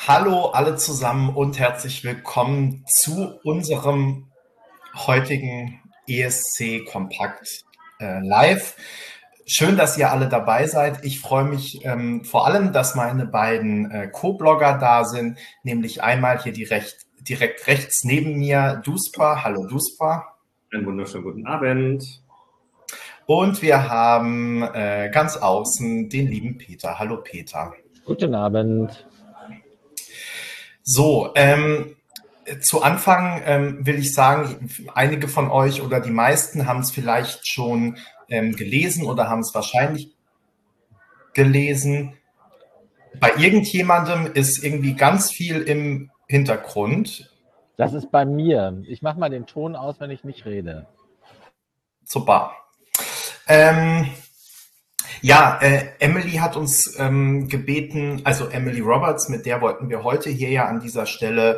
Hallo alle zusammen und herzlich willkommen zu unserem heutigen ESC Kompakt Live. Schön, dass ihr alle dabei seid. Ich freue mich vor allem, dass meine beiden Co-Blogger da sind, nämlich einmal hier direkt rechts neben mir Duspa. Hallo Duspa. Einen wunderschönen guten Abend. Und wir haben ganz außen den lieben Peter. Hallo Peter. Guten Abend. So, zu Anfang will ich sagen, einige von euch oder die meisten haben es vielleicht schon gelesen oder haben es wahrscheinlich gelesen. Bei irgendjemandem ist irgendwie ganz viel im Hintergrund. Das ist bei mir. Ich mache mal den Ton aus, wenn ich nicht rede. Super. Emily hat uns gebeten, also Emily Roberts, mit der wollten wir heute hier ja an dieser Stelle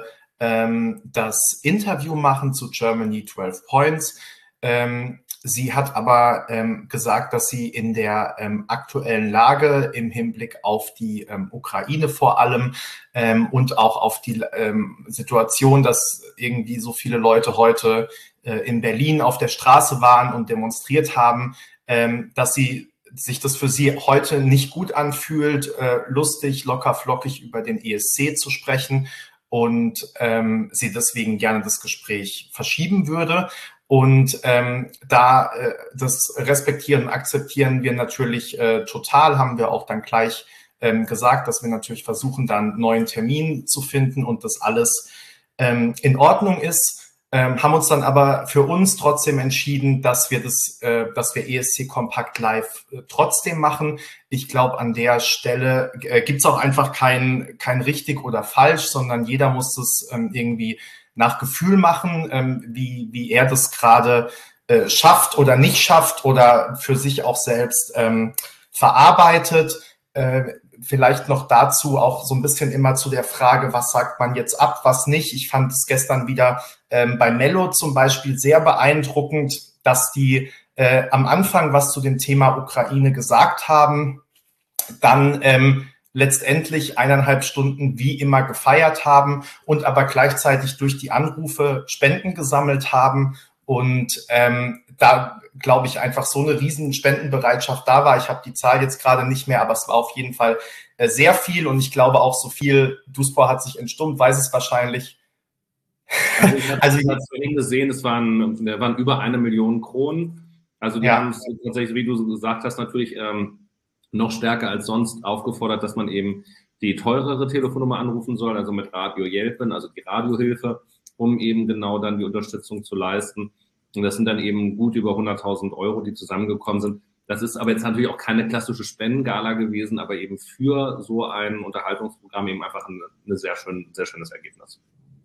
das Interview machen zu Germany 12 Points. Sie hat aber gesagt, dass sie in der aktuellen Lage im Hinblick auf die Ukraine vor allem und auch auf die Situation, dass irgendwie so viele Leute heute in Berlin auf der Straße waren und demonstriert haben, dass sich das für sie heute nicht gut anfühlt, lustig, locker, flockig über den ESC zu sprechen und sie deswegen gerne das Gespräch verschieben würde. Und das respektieren und akzeptieren wir natürlich total, haben wir auch dann gleich gesagt, dass wir natürlich versuchen, dann einen neuen Termin zu finden und das alles in Ordnung ist. Haben uns dann aber für uns trotzdem entschieden, dass wir ESC Kompakt Live trotzdem machen. Ich glaube, an der Stelle gibt's auch einfach kein richtig oder falsch, sondern jeder muss es irgendwie nach Gefühl machen, wie er das gerade schafft oder nicht schafft oder für sich auch selbst verarbeitet. Vielleicht noch dazu auch so ein bisschen immer zu der Frage, was sagt man jetzt ab, was nicht. Ich fand es gestern wieder bei Mello zum Beispiel sehr beeindruckend, dass die am Anfang was zu dem Thema Ukraine gesagt haben, dann letztendlich 1,5 Stunden wie immer gefeiert haben und aber gleichzeitig durch die Anrufe Spenden gesammelt haben und da glaube ich einfach so eine riesen Spendenbereitschaft da war. Ich habe die Zahl jetzt gerade nicht mehr, aber es war auf jeden Fall sehr viel und ich glaube auch so viel, Duspor hat sich entstummt, weiß es wahrscheinlich. Also ich habe es vorhin gesehen, es waren über 1 Million Kronen. Also die haben es tatsächlich, wie du gesagt hast, natürlich noch stärker als sonst aufgefordert, dass man eben die teurere Telefonnummer anrufen soll, also mit Radio Jelpen, also die Radiohilfe, um eben genau dann die Unterstützung zu leisten. Und das sind dann eben gut über 100.000 Euro, die zusammengekommen sind. Das ist aber jetzt natürlich auch keine klassische Spendengala gewesen, aber eben für so ein Unterhaltungsprogramm eben einfach ein sehr schönes Ergebnis.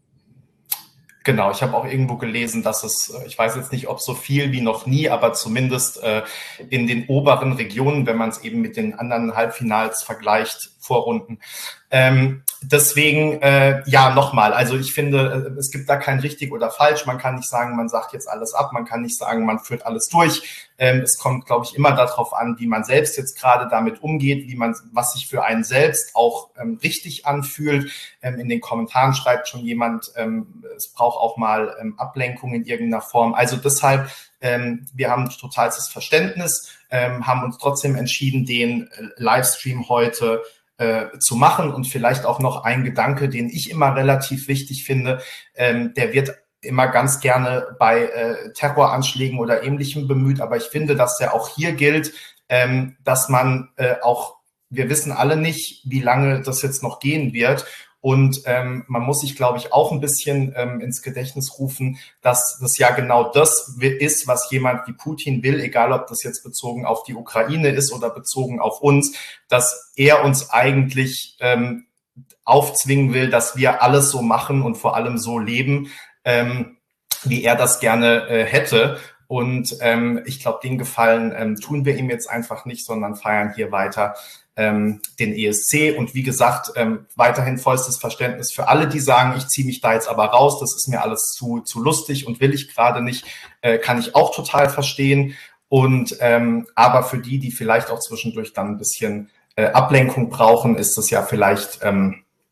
Genau, ich habe auch irgendwo gelesen, dass es, ich weiß jetzt nicht, ob so viel wie noch nie, aber zumindest in den oberen Regionen, wenn man es eben mit den anderen Halbfinals vergleicht, Vorrunden. Deswegen, nochmal, also ich finde, es gibt da kein richtig oder falsch. Man kann nicht sagen, man sagt jetzt alles ab, man kann nicht sagen, man führt alles durch. Es kommt, glaube ich, immer darauf an, wie man selbst jetzt gerade damit umgeht, was sich für einen selbst auch richtig anfühlt. In den Kommentaren schreibt schon jemand, es braucht auch mal Ablenkung in irgendeiner Form. Also deshalb, wir haben totalstes Verständnis, haben uns trotzdem entschieden, den Livestream heute zu machen und vielleicht auch noch ein Gedanke, den ich immer relativ wichtig finde, der wird immer ganz gerne bei Terroranschlägen oder Ähnlichem bemüht, aber ich finde, dass der auch hier gilt, dass man wir wissen alle nicht, wie lange das jetzt noch gehen wird. Und man muss sich, glaube ich, auch ein bisschen ins Gedächtnis rufen, dass das ja genau das ist, was jemand wie Putin will, egal ob das jetzt bezogen auf die Ukraine ist oder bezogen auf uns, dass er uns eigentlich aufzwingen will, dass wir alles so machen und vor allem so leben, wie er das gerne hätte. Und ich glaube, den Gefallen tun wir ihm jetzt einfach nicht, sondern feiern hier weiter den ESC. Und wie gesagt, weiterhin vollstes Verständnis für alle, die sagen, ich ziehe mich da jetzt aber raus, das ist mir alles zu lustig und will ich gerade nicht, kann ich auch total verstehen. Und aber für die vielleicht auch zwischendurch dann ein bisschen Ablenkung brauchen, ist das ja vielleicht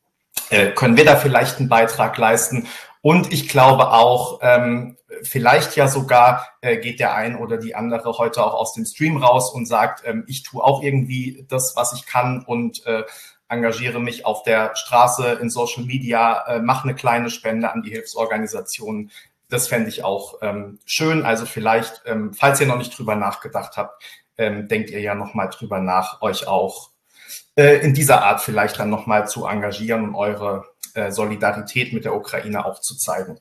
können wir da vielleicht einen Beitrag leisten. Und ich glaube auch, vielleicht ja sogar geht der ein oder die andere heute auch aus dem Stream raus und sagt, ich tue auch irgendwie das, was ich kann und engagiere mich auf der Straße, in Social Media, mache eine kleine Spende an die Hilfsorganisationen. Das fände ich auch schön. Also vielleicht, falls ihr noch nicht drüber nachgedacht habt, denkt ihr ja nochmal drüber nach, euch auch in dieser Art vielleicht dann nochmal zu engagieren und eure Solidarität mit der Ukraine auch zu zeigen.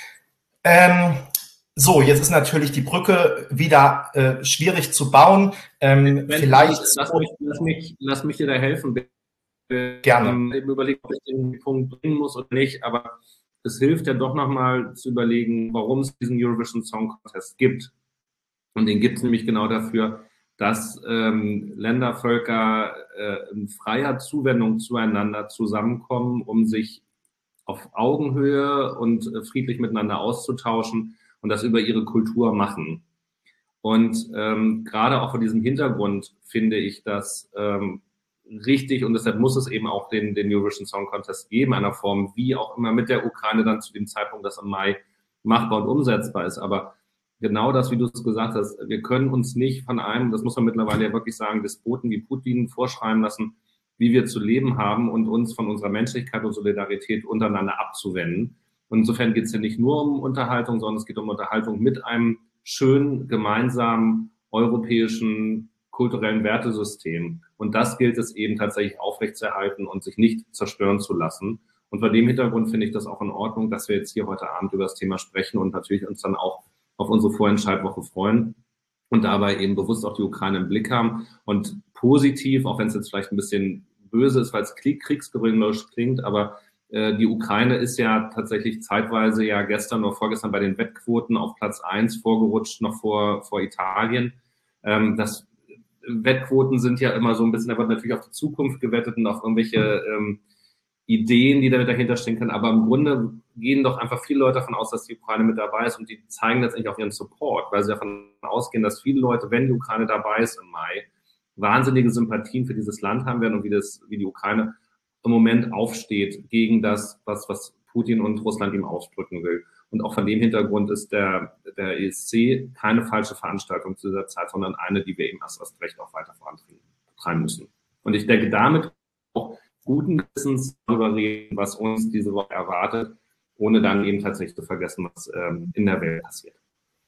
So, jetzt ist natürlich die Brücke wieder schwierig zu bauen. Vielleicht. Lass mich dir da helfen. Gerne. Eben überlegen, ob ich den Punkt bringen muss oder nicht, aber es hilft ja doch nochmal zu überlegen, warum es diesen Eurovision Song Contest gibt. Und den gibt es nämlich genau dafür, dass Länder, Völker in freier Zuwendung zueinander zusammenkommen, um sich auf Augenhöhe und friedlich miteinander auszutauschen und das über ihre Kultur machen. Und gerade auch vor diesem Hintergrund finde ich das richtig, und deshalb muss es eben auch den Eurovision Song Contest geben, einer Form, wie auch immer mit der Ukraine dann zu dem Zeitpunkt, das im Mai machbar und umsetzbar ist. Aber genau das, wie du es gesagt hast, wir können uns nicht von einem, das muss man mittlerweile ja wirklich sagen, Despoten wie Putin vorschreiben lassen, wie wir zu leben haben und uns von unserer Menschlichkeit und Solidarität untereinander abzuwenden. Und insofern geht es ja nicht nur um Unterhaltung, sondern es geht um Unterhaltung mit einem schönen, gemeinsamen europäischen kulturellen Wertesystem. Und das gilt es eben tatsächlich aufrechtzuerhalten und sich nicht zerstören zu lassen. Und vor dem Hintergrund finde ich das auch in Ordnung, dass wir jetzt hier heute Abend über das Thema sprechen und natürlich uns dann auch auf unsere Vorentscheidwoche freuen und dabei eben bewusst auch die Ukraine im Blick haben und positiv, auch wenn es jetzt vielleicht ein bisschen böse ist, weil es kriegsgeründerisch klingt, aber die Ukraine ist ja tatsächlich zeitweise ja gestern oder vorgestern bei den Wettquoten auf Platz 1 vorgerutscht, noch vor Italien. Das Wettquoten sind ja immer so ein bisschen, da wird natürlich auf die Zukunft gewettet und auf irgendwelche Ideen, die da dahinter stehen können. Aber im Grunde gehen doch einfach viele Leute davon aus, dass die Ukraine mit dabei ist, und die zeigen letztendlich auch ihren Support, weil sie davon ausgehen, dass viele Leute, wenn die Ukraine dabei ist im Mai, wahnsinnige Sympathien für dieses Land haben werden und wie die Ukraine im Moment aufsteht gegen das, was Putin und Russland ihm ausdrücken will. Und auch von dem Hintergrund ist der ESC keine falsche Veranstaltung zu dieser Zeit, sondern eine, die wir eben erst recht auch weiter vorantreiben müssen. Und ich denke, damit auch guten Gewissens darüber reden, was uns diese Woche erwartet, ohne dann eben tatsächlich zu vergessen, was in der Welt passiert.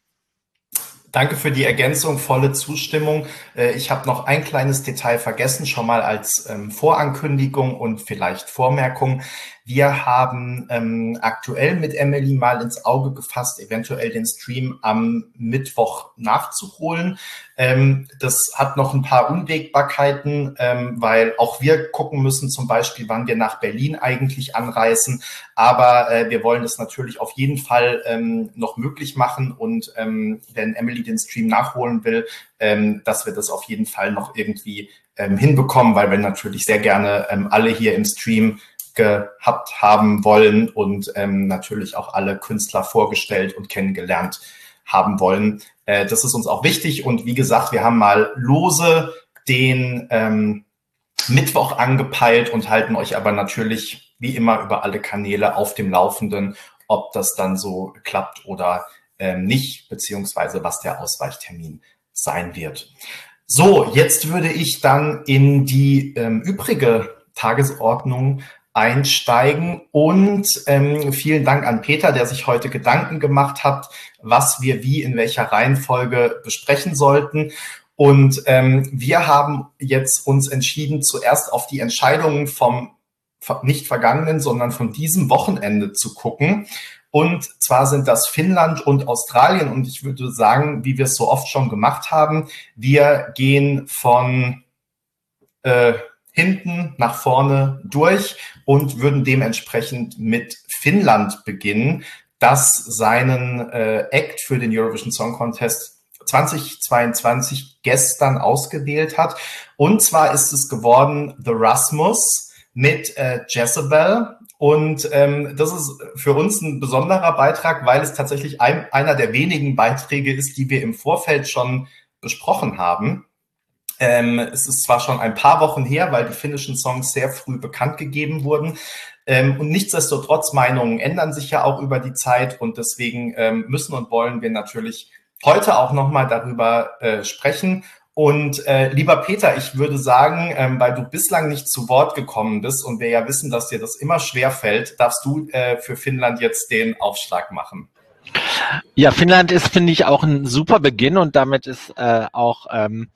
Danke für die Ergänzung, volle Zustimmung. Ich habe noch ein kleines Detail vergessen, schon mal als Vorankündigung und vielleicht Vormerkung. Wir haben aktuell mit Emily mal ins Auge gefasst, eventuell den Stream am Mittwoch nachzuholen. Das hat noch ein paar Unwägbarkeiten, weil auch wir gucken müssen, zum Beispiel, wann wir nach Berlin eigentlich anreisen. Aber wir wollen das natürlich auf jeden Fall noch möglich machen. Und wenn Emily den Stream nachholen will, dass wir das auf jeden Fall noch irgendwie hinbekommen, weil wir natürlich sehr gerne alle hier im Stream gehabt haben wollen und natürlich auch alle Künstler vorgestellt und kennengelernt haben wollen. Das ist uns auch wichtig. Und wie gesagt, wir haben mal lose den Mittwoch angepeilt und halten euch aber natürlich wie immer über alle Kanäle auf dem Laufenden, ob das dann so klappt oder nicht, beziehungsweise was der Ausweichtermin sein wird. So, jetzt würde ich dann in die übrige Tagesordnung einsteigen und vielen Dank an Peter, der sich heute Gedanken gemacht hat, was wir wie in welcher Reihenfolge besprechen sollten. Und wir haben jetzt uns entschieden, zuerst auf die Entscheidungen vom nicht vergangenen, sondern von diesem Wochenende zu gucken. Und zwar sind das Finnland und Australien. Und ich würde sagen, wie wir es so oft schon gemacht haben, wir gehen von hinten nach vorne durch und würden dementsprechend mit Finnland beginnen, das seinen Act für den Eurovision Song Contest 2022 gestern ausgewählt hat. Und zwar ist es geworden The Rasmus mit Jezebel. Und das ist für uns ein besonderer Beitrag, weil es tatsächlich einer der wenigen Beiträge ist, die wir im Vorfeld schon besprochen haben. Es ist zwar schon ein paar Wochen her, weil die finnischen Songs sehr früh bekannt gegeben wurden. Und nichtsdestotrotz, Meinungen ändern sich ja auch über die Zeit und deswegen müssen und wollen wir natürlich heute auch nochmal darüber sprechen. Und lieber Peter, ich würde sagen, weil du bislang nicht zu Wort gekommen bist und wir ja wissen, dass dir das immer schwer fällt, darfst du für Finnland jetzt den Aufschlag machen. Ja, Finnland ist, finde ich, auch ein super Beginn und damit ist auch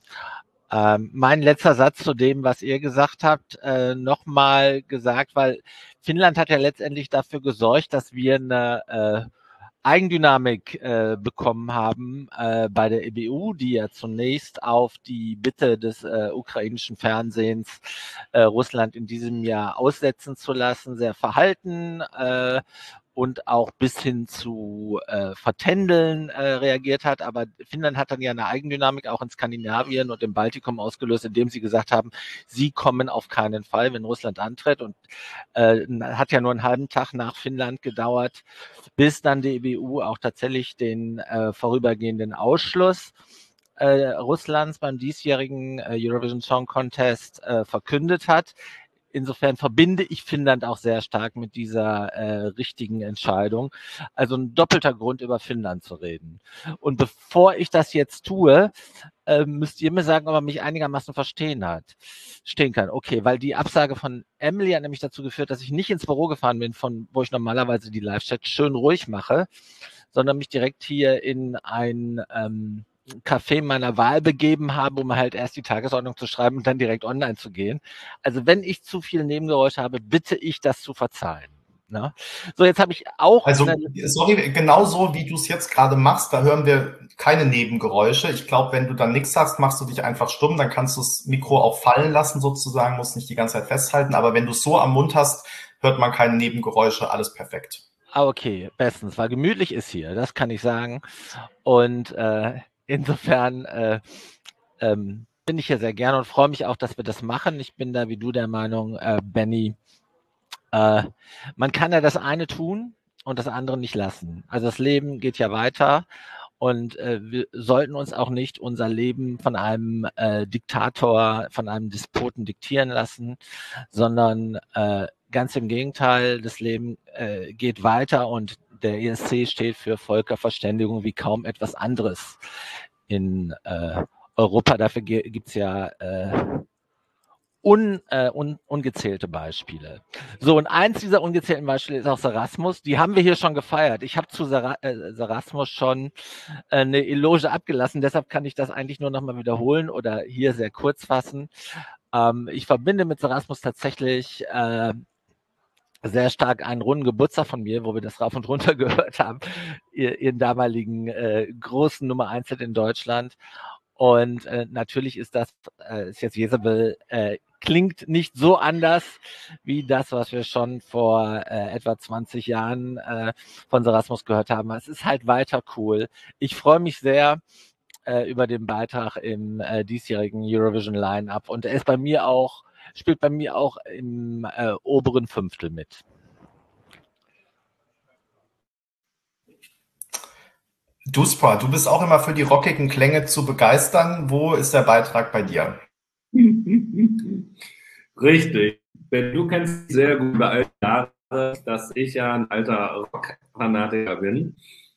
mein letzter Satz zu dem, was ihr gesagt habt, nochmal gesagt, weil Finnland hat ja letztendlich dafür gesorgt, dass wir eine Eigendynamik bekommen haben bei der EBU, die ja zunächst auf die Bitte des ukrainischen Fernsehens Russland in diesem Jahr aussetzen zu lassen, sehr verhalten und auch bis hin zu Vertändeln reagiert hat. Aber Finnland hat dann ja eine Eigendynamik auch in Skandinavien und im Baltikum ausgelöst, indem sie gesagt haben, sie kommen auf keinen Fall, wenn Russland antritt. Und hat ja nur einen halben Tag nach Finnland gedauert, bis dann die EBU auch tatsächlich den vorübergehenden Ausschluss Russlands beim diesjährigen Eurovision Song Contest verkündet hat. Insofern verbinde ich Finnland auch sehr stark mit dieser richtigen Entscheidung. Also ein doppelter Grund, über Finnland zu reden. Und bevor ich das jetzt tue, müsst ihr mir sagen, ob er mich einigermaßen verstehen kann. Okay, weil die Absage von Emily hat nämlich dazu geführt, dass ich nicht ins Büro gefahren bin, von wo ich normalerweise die Live-Chat schön ruhig mache, sondern mich direkt hier in ein Café meiner Wahl begeben habe, um halt erst die Tagesordnung zu schreiben und dann direkt online zu gehen. Also wenn ich zu viel Nebengeräusche habe, bitte ich das zu verzeihen. Na? So, jetzt habe ich auch... Also, sorry, genau so, wie du es jetzt gerade machst, da hören wir keine Nebengeräusche. Ich glaube, wenn du dann nichts hast, machst du dich einfach stumm, dann kannst du das Mikro auch fallen lassen sozusagen, musst nicht die ganze Zeit festhalten. Aber wenn du es so am Mund hast, hört man keine Nebengeräusche, alles perfekt. Okay, bestens, weil gemütlich ist hier, das kann ich sagen. Und insofern bin ich hier sehr gerne und freue mich auch, dass wir das machen. Ich bin da wie du der Meinung, Benny, man kann ja das eine tun und das andere nicht lassen. Also das Leben geht ja weiter und wir sollten uns auch nicht unser Leben von einem Diktator, von einem Despoten diktieren lassen, sondern ganz im Gegenteil, das Leben geht weiter und der ESC steht für Völkerverständigung wie kaum etwas anderes in Europa. Dafür gibt's ja ungezählte Beispiele. So, und eins dieser ungezählten Beispiele ist auch Sarasmus. Die haben wir hier schon gefeiert. Ich habe zu Sarasmus schon eine Eloge abgelassen, deshalb kann ich das eigentlich nur nochmal wiederholen oder hier sehr kurz fassen. Ich verbinde mit Sarasmus tatsächlich sehr stark einen runden Geburtstag von mir, wo wir das rauf und runter gehört haben, ihren damaligen großen Nummer 1 Hit in Deutschland. Und natürlich ist das, ist jetzt Jezebel, klingt nicht so anders wie das, was wir schon vor etwa 20 Jahren von Sarasmus gehört haben. Es ist halt weiter cool. Ich freue mich sehr über den Beitrag im diesjährigen Eurovision Line-Up und er ist bei mir auch, spielt bei mir auch im oberen Fünftel mit. Duspra, du bist auch immer für die rockigen Klänge zu begeistern. Wo ist der Beitrag bei dir? Richtig. Denn du kennst sehr gut über all die Jahre, dass ich ja ein alter Rock-Fanatiker bin.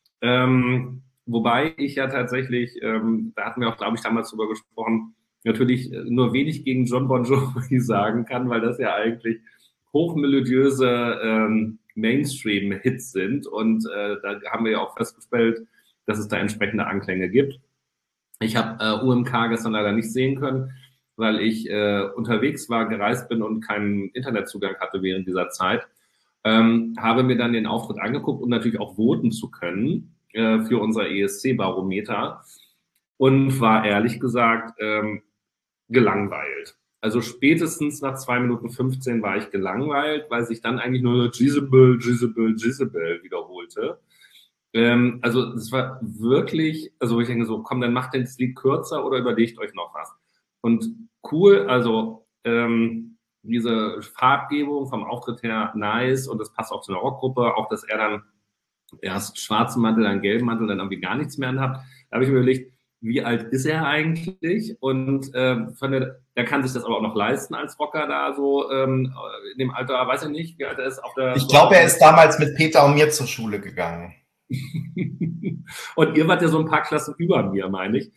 Wobei ich ja tatsächlich, da hatten wir auch, glaube ich, damals drüber gesprochen, natürlich nur wenig gegen Jon Bon Jovi sagen kann, weil das ja eigentlich hochmelodiöse Mainstream-Hits sind. Und da haben wir ja auch festgestellt, dass es da entsprechende Anklänge gibt. Ich habe UMK gestern leider nicht sehen können, weil ich unterwegs war, gereist bin und keinen Internetzugang hatte während dieser Zeit. Habe mir dann den Auftritt angeguckt, um natürlich auch voten zu können für unser ESC-Barometer und war ehrlich gesagt gelangweilt. Also spätestens nach 2 Minuten 15 war ich gelangweilt, weil sich dann eigentlich nur Jezebel, Jezebel, Jezebel wiederholte. Also es war wirklich, also ich denke so, komm, dann macht das Lied kürzer oder überlegt euch noch was. Und cool, also diese Farbgebung vom Auftritt her nice und das passt auch zu einer Rockgruppe, auch dass er dann erst schwarzen Mantel, dann gelben Mantel, dann irgendwie gar nichts mehr anhat. Da habe ich mir überlegt, wie alt ist er eigentlich? Und er kann sich das aber auch noch leisten als Rocker da so in dem Alter, weiß ich nicht, wie alt er ist. Ich glaube, er ist damals mit Peter und mir zur Schule gegangen. Und ihr wart ja so ein paar Klassen über mir, meine ich.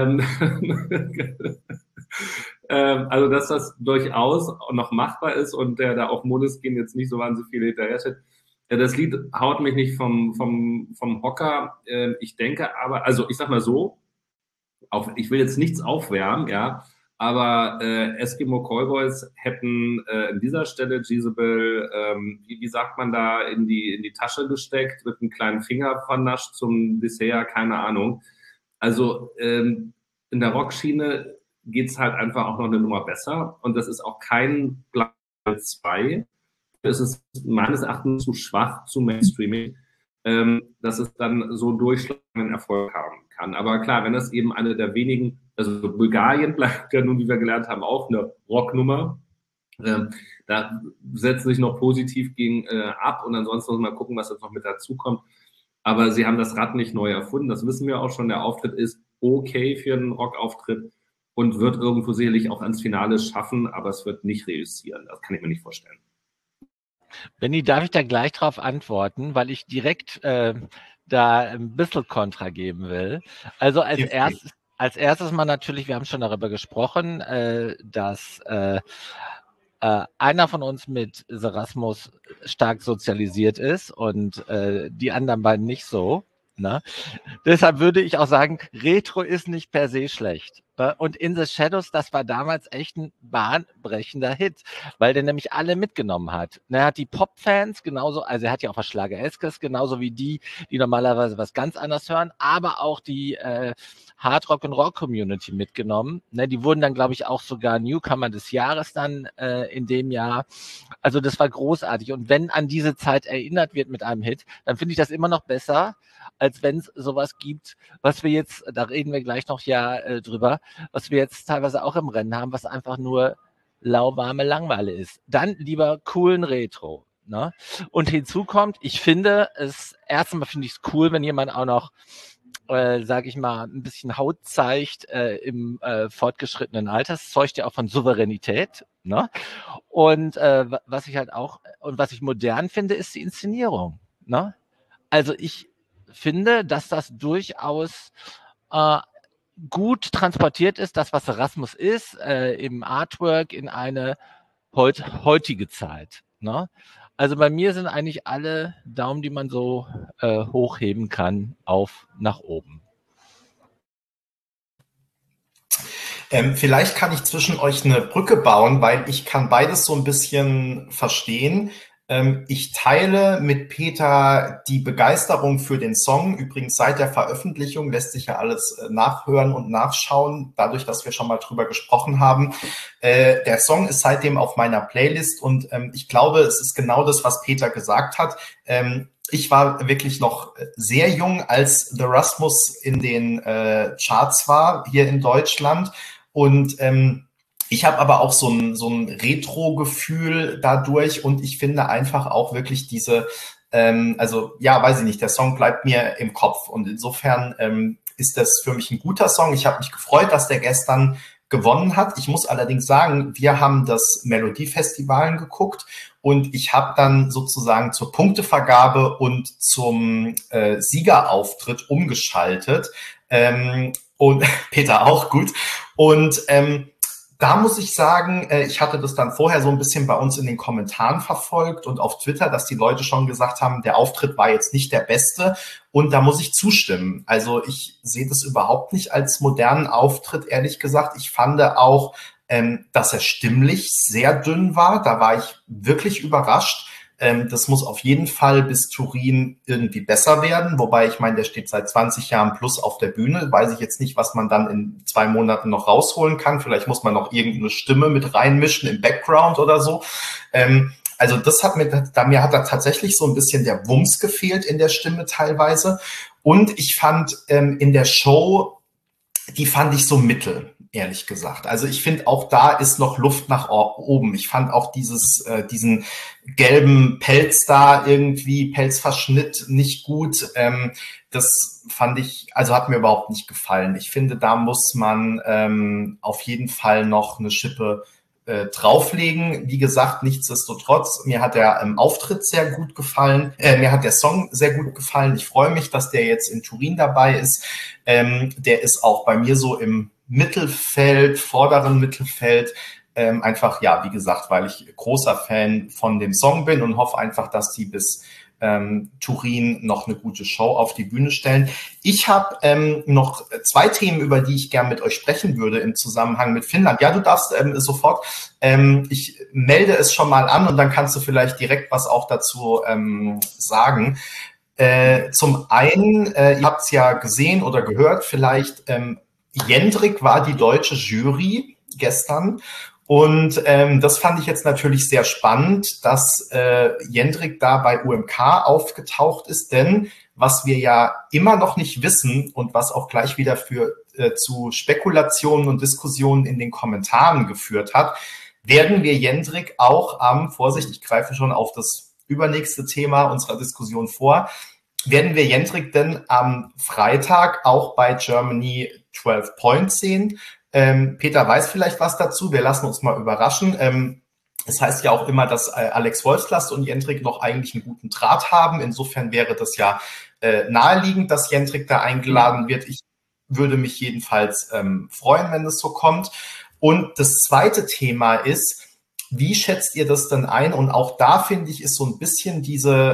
Also, dass das durchaus noch machbar ist und der da auch Måneskin jetzt nicht so wahnsinnig viel hinterher steht. Das Lied haut mich nicht vom Hocker. Ich denke aber, also ich sag mal so, ich will jetzt nichts aufwärmen, ja, aber Eskimo Callboys hätten an dieser Stelle Jezebel, wie sagt man da, in die Tasche gesteckt, mit einem kleinen Finger vernascht zum Dessert, keine Ahnung. Also in der Rockschiene geht's halt einfach auch noch eine Nummer besser und das ist auch kein Platz 2. Es ist meines Erachtens zu schwach, zu mainstreaming, dass es dann so durchschlagenden Erfolg haben kann. Aber klar, wenn das eben eine der wenigen, also Bulgarien bleibt ja nun, wie wir gelernt haben, auch eine Rocknummer. Da setzen sich noch positiv gegen ab und ansonsten muss man mal gucken, was jetzt noch mit dazu kommt. Aber sie haben das Rad nicht neu erfunden, das wissen wir auch schon. Der Auftritt ist okay für einen Rockauftritt und wird irgendwo sicherlich auch ans Finale schaffen, aber es wird nicht reüssieren. Das kann ich mir nicht vorstellen. Benni, darf ich da gleich drauf antworten, weil ich direkt da ein bisschen Kontra geben will. Also als erstes mal natürlich, wir haben schon darüber gesprochen, dass einer von uns mit Serasmus stark sozialisiert ist und die anderen beiden nicht so. Ne? Deshalb würde ich auch sagen, Retro ist nicht per se schlecht. Und In the Shadows, das war damals echt ein bahnbrechender Hit, weil der nämlich alle mitgenommen hat. Er hat die Pop-Fans genauso, also er hat ja auch was Schlagereskes, genauso wie die normalerweise was ganz anderes hören, aber auch die Hardrock- und Rock-Community mitgenommen. Die wurden dann, glaube ich, auch sogar Newcomer des Jahres dann in dem Jahr. Also das war großartig. Und wenn an diese Zeit erinnert wird mit einem Hit, dann finde ich das immer noch besser, als wenn es sowas gibt, was wir jetzt, da reden wir gleich noch drüber, was wir jetzt teilweise auch im Rennen haben, was einfach nur lauwarme Langeweile ist. Dann lieber coolen Retro. Ne? Und hinzu kommt, ich finde es, erstmal finde ich es cool, wenn jemand auch noch, sage ich mal, ein bisschen Haut zeigt im fortgeschrittenen Alter. Das zeugt ja auch von Souveränität. Ne? Und was ich halt auch, und was ich modern finde, ist die Inszenierung. Ne? Also ich finde, dass das durchaus gut transportiert ist, das, was Erasmus ist, im Artwork in eine heutige Zeit. Ne? Also bei mir sind eigentlich alle Daumen, die man so hochheben kann, nach oben. Vielleicht kann ich zwischen euch eine Brücke bauen, weil ich kann beides so ein bisschen verstehen. Ich teile mit Peter die Begeisterung für den Song. Übrigens seit der Veröffentlichung lässt sich ja alles nachhören und nachschauen, dadurch, dass wir schon mal drüber gesprochen haben. Der Song ist seitdem auf meiner Playlist und ich glaube, es ist genau das, was Peter gesagt hat. Ich war wirklich noch sehr jung, als The Rasmus in den Charts war, hier in Deutschland. Und ich habe aber auch so ein Retro-Gefühl dadurch und ich finde einfach auch wirklich diese, also ja, weiß ich nicht, der Song bleibt mir im Kopf und insofern ist das für mich ein guter Song. Ich habe mich gefreut, dass der gestern gewonnen hat. Ich muss allerdings sagen, wir haben das Melodiefestivalen geguckt und ich habe dann sozusagen zur Punktevergabe und zum Siegerauftritt umgeschaltet und Peter auch gut und da muss ich sagen, ich hatte das dann vorher so ein bisschen bei uns in den Kommentaren verfolgt und auf Twitter, dass die Leute schon gesagt haben, der Auftritt war jetzt nicht der beste. Und da muss ich zustimmen. Also ich sehe das überhaupt nicht als modernen Auftritt, ehrlich gesagt. Ich fand auch, dass er stimmlich sehr dünn war. Da war ich wirklich überrascht. Das muss auf jeden Fall bis Turin irgendwie besser werden. Wobei, ich meine, der steht seit 20 Jahren plus auf der Bühne. Weiß ich jetzt nicht, was man dann in 2 Monaten noch rausholen kann. Vielleicht muss man noch irgendeine Stimme mit reinmischen im Background oder so. Also das hat mir hat da tatsächlich so ein bisschen der Wumms gefehlt in der Stimme teilweise. Und ich fand in der Show die fand ich so mittel, ehrlich gesagt. Also ich finde, auch da ist noch Luft nach oben. Ich fand auch diesen gelben Pelz da irgendwie, Pelzverschnitt nicht gut. Das fand ich, also hat mir überhaupt nicht gefallen. Ich finde, da muss man auf jeden Fall noch eine Schippe drauflegen. Wie gesagt, nichtsdestotrotz, mir hat der Auftritt sehr gut gefallen. Mir hat der Song sehr gut gefallen. Ich freue mich, dass der jetzt in Turin dabei ist. Der ist auch bei mir so im Mittelfeld, vorderen Mittelfeld. Einfach, ja, wie gesagt, weil ich großer Fan von dem Song bin und hoffe einfach, dass die bis Turin noch eine gute Show auf die Bühne stellen. Ich habe noch 2 Themen, über die ich gern mit euch sprechen würde im Zusammenhang mit Finnland. Ja, du darfst sofort. Ich melde es schon mal an und dann kannst du vielleicht direkt was auch dazu sagen. Zum einen, ihr habt es ja gesehen oder gehört, vielleicht Jendrik war die deutsche Jury gestern. Und das fand ich jetzt natürlich sehr spannend, dass Jendrik da bei UMK aufgetaucht ist, denn was wir ja immer noch nicht wissen und was auch gleich wieder zu Spekulationen und Diskussionen in den Kommentaren geführt hat, werden wir Jendrik auch Vorsicht, ich greife schon auf das übernächste Thema unserer Diskussion vor, werden wir Jendrik denn am Freitag auch bei Germany 12 Points sehen? Peter weiß vielleicht was dazu. Wir lassen uns mal überraschen. Es heißt ja auch immer, dass Alex Wolfslast und Jendrik noch eigentlich einen guten Draht haben. Insofern wäre das ja naheliegend, dass Jendrik da eingeladen wird. Ich würde mich jedenfalls freuen, wenn es so kommt. Und das zweite Thema ist, wie schätzt ihr das denn ein? Und auch da, finde ich, ist so ein bisschen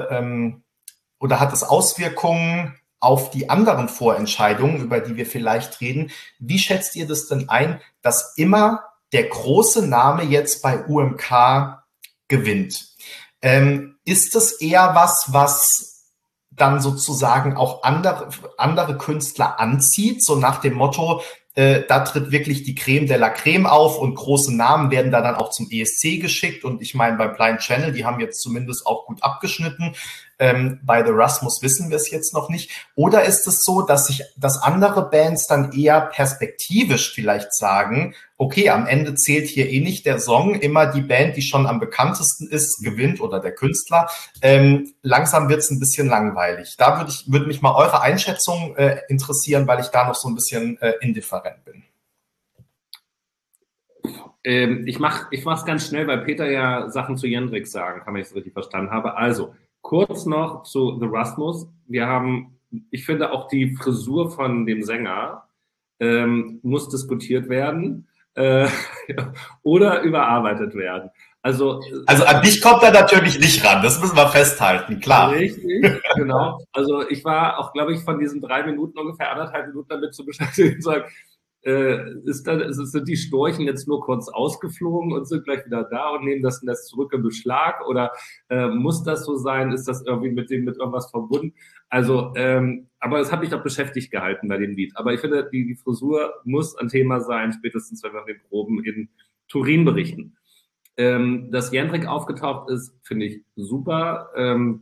oder hat es Auswirkungen auf die anderen Vorentscheidungen, über die wir vielleicht reden. Wie schätzt ihr das denn ein, dass immer der große Name jetzt bei UMK gewinnt? Ist das eher was dann sozusagen auch andere Künstler anzieht, so nach dem Motto, da tritt wirklich die Creme de la Creme auf und große Namen werden da dann auch zum ESC geschickt. Und ich meine, bei Blind Channel, die haben jetzt zumindest auch gut abgeschnitten. Bei The Rasmus wissen wir es jetzt noch nicht. Oder ist es so, dass andere Bands dann eher perspektivisch vielleicht sagen, okay, am Ende zählt hier eh nicht der Song, immer die Band, die schon am bekanntesten ist, gewinnt oder der Künstler. Langsam wird es ein bisschen langweilig. Da würde mich mal eure Einschätzung interessieren, weil ich da noch so ein bisschen indifferent bin. Ich mach's ganz schnell, weil Peter ja Sachen zu Jendrik sagen kann, wenn ich es richtig verstanden habe. Also, kurz noch zu The Rasmus. Ich finde auch die Frisur von dem Sänger muss diskutiert werden oder überarbeitet werden. Also an dich kommt er natürlich nicht ran, das müssen wir festhalten, klar. Richtig, genau. Also ich war auch, glaube ich, von diesen 3 Minuten ungefähr 1,5 Minuten damit zu beschäftigen, zu sagen, sind die Storchen jetzt nur kurz ausgeflogen und sind gleich wieder da und nehmen das zurück in Beschlag oder muss das so sein? Ist das irgendwie mit irgendwas verbunden? Also, aber es hat mich auch beschäftigt gehalten bei dem Lied. Aber ich finde, die Frisur muss ein Thema sein, spätestens wenn wir den Proben in Turin berichten. Dass Jendrik aufgetaucht ist, finde ich super.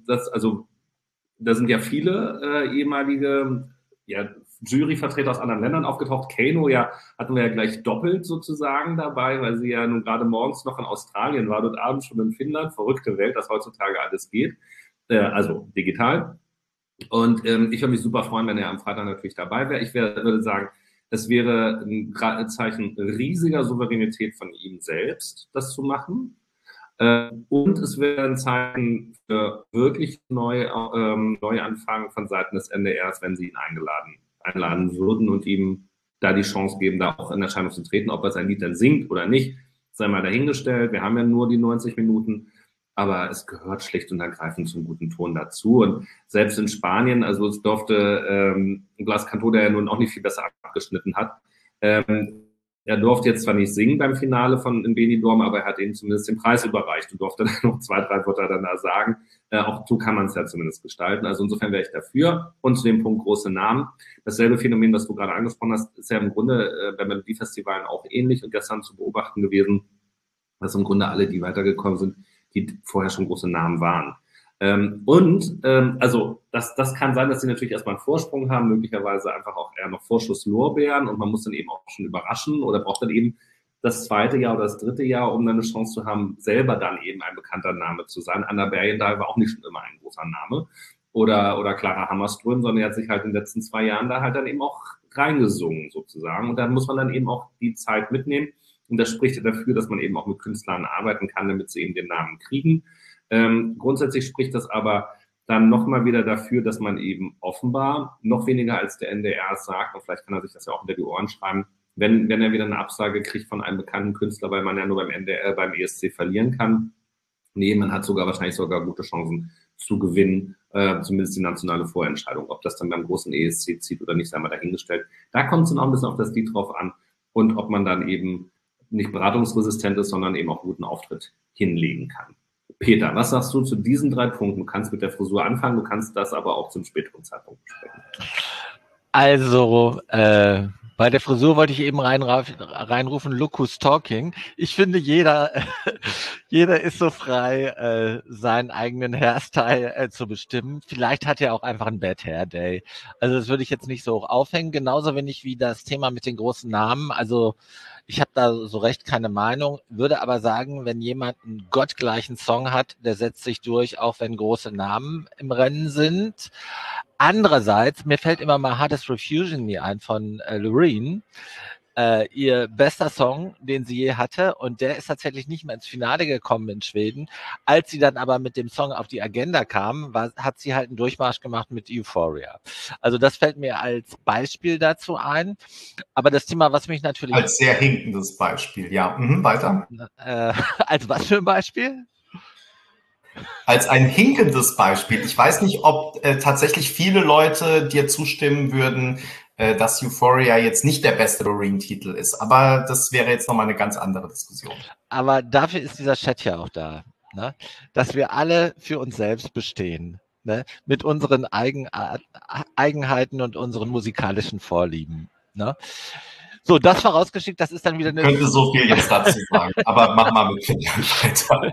Da sind ja viele ehemalige Juryvertreter aus anderen Ländern aufgetaucht. Kano hatten wir ja gleich doppelt sozusagen dabei, weil sie ja nun gerade morgens noch in Australien war, dort abends schon in Finnland. Verrückte Welt, dass heutzutage alles geht. Also digital. Und ich würde mich super freuen, wenn er am Freitag natürlich dabei wäre. Ich würde sagen, es wäre ein Zeichen riesiger Souveränität von ihm selbst, das zu machen. Und es wäre ein Zeichen für wirklich Neuanfang von Seiten des NDRs, wenn sie ihn einladen würden und ihm da die Chance geben, da auch in Erscheinung zu treten. Ob er sein Lied dann singt oder nicht, sei mal dahingestellt. Wir haben ja nur die 90 Minuten, aber es gehört schlicht und ergreifend zum guten Ton dazu. Und selbst in Spanien, also es durfte Blas Cantó, der ja nun auch nicht viel besser abgeschnitten hat, er durfte jetzt zwar nicht singen beim Finale in Benidorm, aber er hat ihm zumindest den Preis überreicht und durfte dann noch 2, 3 Wörter dann da sagen. Auch so kann man es ja zumindest gestalten. Also insofern wäre ich dafür. Und zu dem Punkt große Namen. Dasselbe Phänomen, das du gerade angesprochen hast, ist ja im Grunde bei Melodiefestivalen auch ähnlich und gestern zu beobachten gewesen, dass im Grunde alle, die weitergekommen sind, die vorher schon große Namen waren. Also das kann sein, dass sie natürlich erstmal einen Vorsprung haben, möglicherweise einfach auch eher noch Vorschusslorbeeren und man muss dann eben auch schon überraschen oder braucht dann eben das zweite Jahr oder das dritte Jahr, um dann eine Chance zu haben, selber dann eben ein bekannter Name zu sein. Anna Bergendahl war auch nicht schon immer ein großer Name. Oder Clara Hammerström, sondern er hat sich halt in den letzten 2 Jahren da halt dann eben auch reingesungen sozusagen. Und dann muss man dann eben auch die Zeit mitnehmen. Und das spricht ja dafür, dass man eben auch mit Künstlern arbeiten kann, damit sie eben den Namen kriegen. Grundsätzlich spricht das aber dann nochmal wieder dafür, dass man eben offenbar noch weniger als der NDR es sagt, und vielleicht kann er sich das ja auch hinter die Ohren schreiben, wenn er wieder eine Absage kriegt von einem bekannten Künstler, weil man ja nur beim NDR, beim ESC verlieren kann. Nee, man hat wahrscheinlich sogar gute Chancen zu gewinnen, zumindest die nationale Vorentscheidung. Ob das dann beim großen ESC zieht oder nicht, sei mal dahingestellt. Da kommt es dann auch ein bisschen auf das Lied drauf an und ob man dann eben nicht beratungsresistent ist, sondern eben auch einen guten Auftritt hinlegen kann. Peter, was sagst du zu diesen 3 Punkten? Du kannst mit der Frisur anfangen, du kannst das aber auch zum späteren Zeitpunkt besprechen. Also, bei der Frisur wollte ich eben reinrufen, look who's talking. Ich finde, jeder ist so frei, seinen eigenen Hairstyle zu bestimmen. Vielleicht hat er auch einfach einen Bad Hair Day. Also das würde ich jetzt nicht so hoch aufhängen. Genauso wenig wie das Thema mit den großen Namen. Also ich habe da so recht keine Meinung, würde aber sagen, wenn jemand einen gottgleichen Song hat, der setzt sich durch, auch wenn große Namen im Rennen sind. Andererseits, mir fällt immer mal Hardest Refusing Me ein von Loreen, ihr bester Song, den sie je hatte, und der ist tatsächlich nicht mehr ins Finale gekommen in Schweden. Als sie dann aber mit dem Song auf die Agenda kam, hat sie halt einen Durchmarsch gemacht mit Euphoria. Also das fällt mir als Beispiel dazu ein. Aber das Thema, was mich natürlich... Als sehr hinkendes Beispiel, ja. Weiter. Als was für ein Beispiel? Als ein hinkendes Beispiel. Ich weiß nicht, ob tatsächlich viele Leute dir zustimmen würden, dass Euphoria jetzt nicht der beste Loreen-Titel ist. Aber das wäre jetzt nochmal eine ganz andere Diskussion. Aber dafür ist dieser Chat ja auch da, ne? Dass wir alle für uns selbst bestehen, ne? Mit unseren Eigenheiten und unseren musikalischen Vorlieben. Ne? So, das vorausgeschickt, das ist dann wieder eine... Ich könnte so viel jetzt dazu sagen, aber mach mal mit weiter.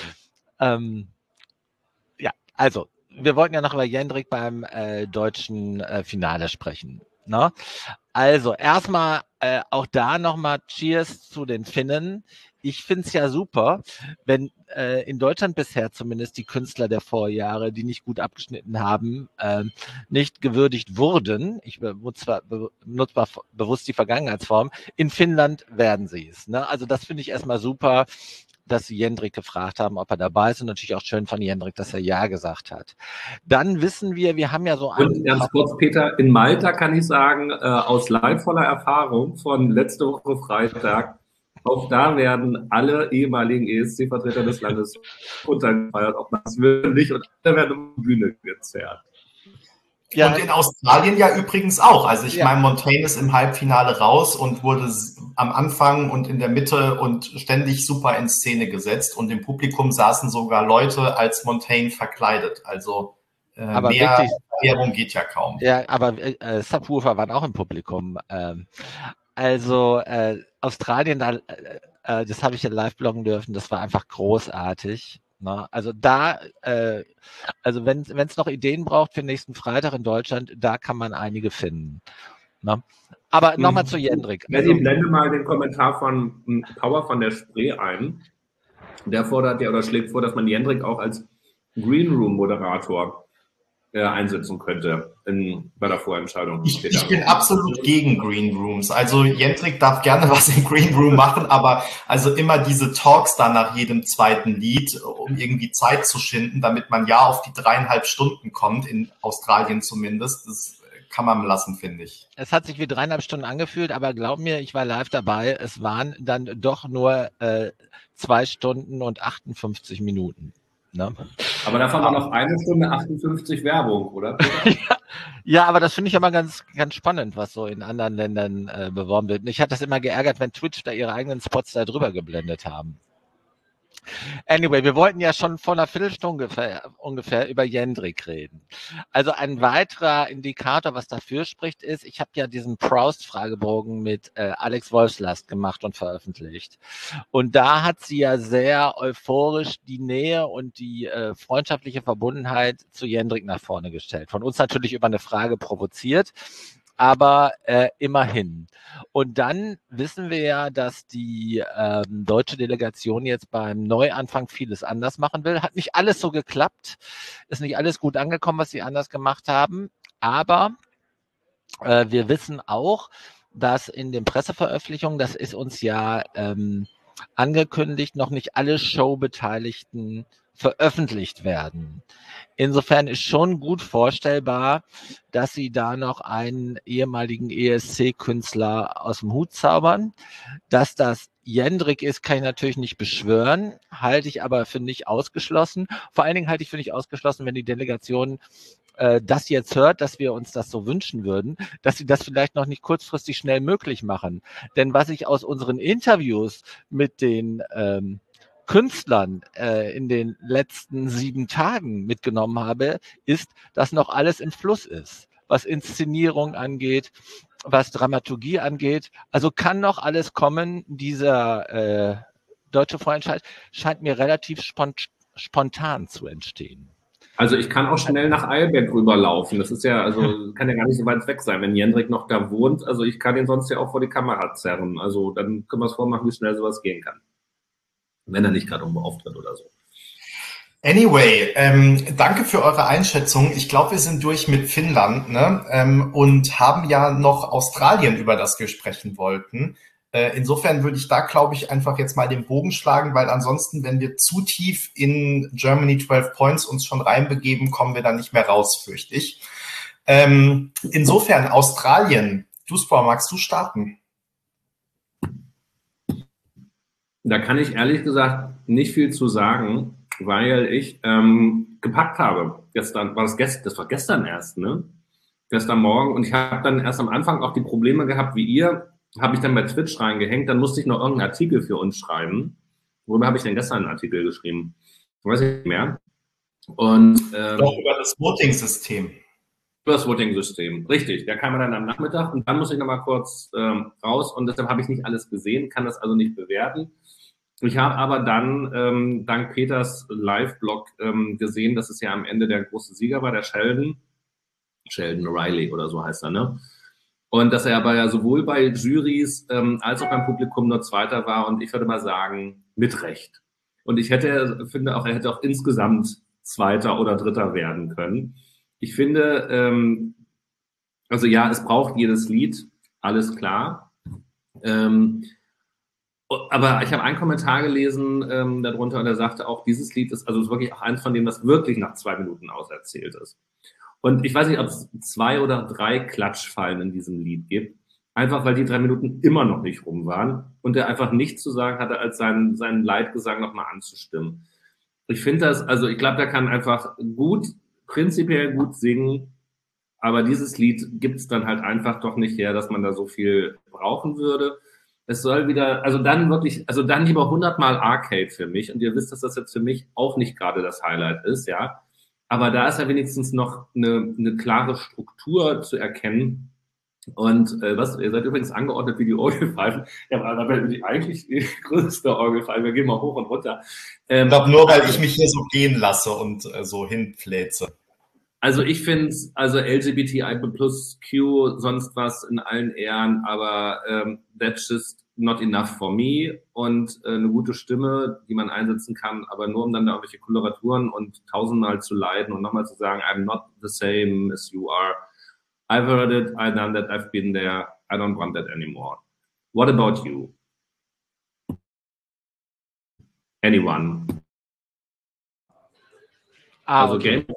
Ja, also, wir wollten ja noch über Jendrik beim deutschen Finale sprechen. Ne? Also, erstmal auch da nochmal Cheers zu den Finnen. Ich finde es ja super, wenn in Deutschland bisher zumindest die Künstler der Vorjahre, die nicht gut abgeschnitten haben, nicht gewürdigt wurden. Ich benutze bewusst die Vergangenheitsform. In Finnland werden sie es. Ne? Also das finde ich erstmal super, dass sie Jendrik gefragt haben, ob er dabei ist, und natürlich auch schön von Jendrik, dass er Ja gesagt hat. Dann wissen wir haben ja so einen... Und ganz kurz, Peter, in Malta kann ich sagen, aus leidvoller Erfahrung von letzte Woche Freitag, auch da werden alle ehemaligen ESC-Vertreter des Landes untergefeiert, ob man es will nicht, und alle werden um die Bühne gezerrt. Ja. Und in Australien ja übrigens auch. Also ich meine, Montaigne ist im Halbfinale raus und wurde am Anfang und in der Mitte und ständig super in Szene gesetzt. Und im Publikum saßen sogar Leute als Montaigne verkleidet. Also mehr Erklärung geht ja kaum. Ja, aber Subwoofer waren auch im Publikum. Also Australien, das habe ich ja live bloggen dürfen, das war einfach großartig. Ne? Also da, also wenn es noch Ideen braucht für nächsten Freitag in Deutschland, da kann man einige finden. Ne? Aber nochmal zu Jendrik. Also, ich blende mal den Kommentar von Power von der Spree ein. Der fordert ja oder schlägt vor, dass man Jendrik auch als Green Room Moderator einsetzen könnte bei der Vorentscheidung. Ich bin absolut gegen Green Rooms. Also Jendrik darf gerne was im Green Room machen, aber also immer diese Talks da nach jedem zweiten Lied, um irgendwie Zeit zu schinden, damit man ja auf die 3,5 Stunden kommt, in Australien zumindest, das kann man lassen, finde ich. Es hat sich wie 3,5 Stunden angefühlt, aber glaub mir, ich war live dabei, es waren dann doch nur 2 Stunden und 58 Minuten. Ne? Aber davon war noch 1 Stunde 58 Werbung, oder? Ja, aber das finde ich aber ganz spannend, was so in anderen Ländern beworben wird. Mich hat das immer geärgert, wenn Twitch da ihre eigenen Spots da drüber geblendet haben. Anyway, wir wollten ja schon vor einer Viertelstunde ungefähr über Jendrik reden. Also ein weiterer Indikator, was dafür spricht, ist, ich habe ja diesen Proust-Fragebogen mit Alex Wolfslast gemacht und veröffentlicht. Und da hat sie ja sehr euphorisch die Nähe und die freundschaftliche Verbundenheit zu Jendrik nach vorne gestellt. Von uns natürlich über eine Frage provoziert, aber immerhin. Und dann wissen wir ja, dass die deutsche Delegation jetzt beim Neuanfang vieles anders machen will. Hat nicht alles so geklappt, ist nicht alles gut angekommen, was sie anders gemacht haben, aber wir wissen auch, dass in den Presseveröffentlichungen, das ist uns ja angekündigt, noch nicht alle Showbeteiligten veröffentlicht werden. Insofern ist schon gut vorstellbar, dass sie da noch einen ehemaligen ESC-Künstler aus dem Hut zaubern. Dass das Jendrik ist, kann ich natürlich nicht beschwören, halte ich aber für nicht ausgeschlossen. Vor allen Dingen halte ich für nicht ausgeschlossen, wenn die Delegation das jetzt hört, dass wir uns das so wünschen würden, dass sie das vielleicht noch nicht kurzfristig schnell möglich machen. Denn was ich aus unseren Interviews mit den Künstlern in den letzten 7 Tagen mitgenommen habe, ist, dass noch alles im Fluss ist, was Inszenierung angeht, was Dramaturgie angeht. Also kann noch alles kommen. Dieser deutsche Vorentscheid scheint mir relativ spontan zu entstehen. Also ich kann auch schnell nach Eilberg rüberlaufen. Das ist ja, also kann ja gar nicht so weit weg sein, wenn Jendrik noch da wohnt. Also ich kann ihn sonst ja auch vor die Kamera zerren. Also dann können wir es vormachen, wie schnell sowas gehen kann. Wenn er nicht gerade irgendwo auftritt oder so. Anyway, danke für eure Einschätzung. Ich glaube, wir sind durch mit Finnland, ne? Und haben ja noch Australien, über das wir sprechen wollten. Insofern würde ich da, glaube ich, einfach jetzt mal den Bogen schlagen, weil ansonsten, wenn wir zu tief in Germany 12 Points uns schon reinbegeben, kommen wir da nicht mehr raus, fürchte ich. Insofern, Australien. Duspor, magst du starten? Da kann ich ehrlich gesagt nicht viel zu sagen, weil ich gepackt habe. Gestern, das war gestern erst, ne? Gestern Morgen. Und ich habe dann erst am Anfang auch die Probleme gehabt wie ihr. Habe ich dann bei Twitch reingehängt, dann musste ich noch irgendeinen Artikel für uns schreiben. Worüber habe ich denn gestern einen Artikel geschrieben? Weiß ich nicht mehr. Und doch über das Voting-System. Über das Voting-System, richtig. Der kam dann am Nachmittag und dann muss ich nochmal kurz raus und deshalb habe ich nicht alles gesehen, kann das also nicht bewerten. Ich habe aber dann dank Peters Live-Blog gesehen, dass es ja am Ende der große Sieger war, der Sheldon Riley oder so heißt er, ne? Und dass er aber ja sowohl bei Jurys als auch beim Publikum nur Zweiter war und ich würde mal sagen, mit Recht. Und ich finde auch, er hätte auch insgesamt Zweiter oder Dritter werden können. Ich finde, also ja, es braucht jedes Lied, alles klar. Aber ich habe einen Kommentar gelesen darunter und er sagte auch, dieses Lied ist also wirklich auch eins von denen, das wirklich nach 2 Minuten auserzählt ist. Und ich weiß nicht, ob es 2 oder 3 Klatschfallen in diesem Lied gibt. Einfach, weil die 3 Minuten immer noch nicht rum waren und er einfach nichts zu sagen hatte, als seinen Leitgesang nochmal anzustimmen. Ich finde das, also ich glaube, der kann einfach prinzipiell gut singen, aber dieses Lied gibt es dann halt einfach doch nicht her, dass man da so viel brauchen würde. Es soll wieder, also dann lieber 100-mal Arcade für mich und ihr wisst, dass das jetzt für mich auch nicht gerade das Highlight ist, ja. Aber da ist ja wenigstens noch eine klare Struktur zu erkennen. Und ihr seid übrigens angeordnet wie die Orgelpfeifen. Ja, aber eigentlich die größte Orgelpfeife. Wir gehen mal hoch und runter. Ich glaube nur, weil ich mich hier so gehen lasse und so hinplätze. Also ich finde es, also LGBTI plus Q, sonst was in allen Ehren, aber that's just not enough for me und eine gute Stimme, die man einsetzen kann, aber nur um dann da irgendwelche Koloraturen und 1000-mal zu leiden und nochmal zu sagen, I'm not the same as you are. I've heard it, I've done that, I've been there, I don't want that anymore. What about you? Anyone? Okay.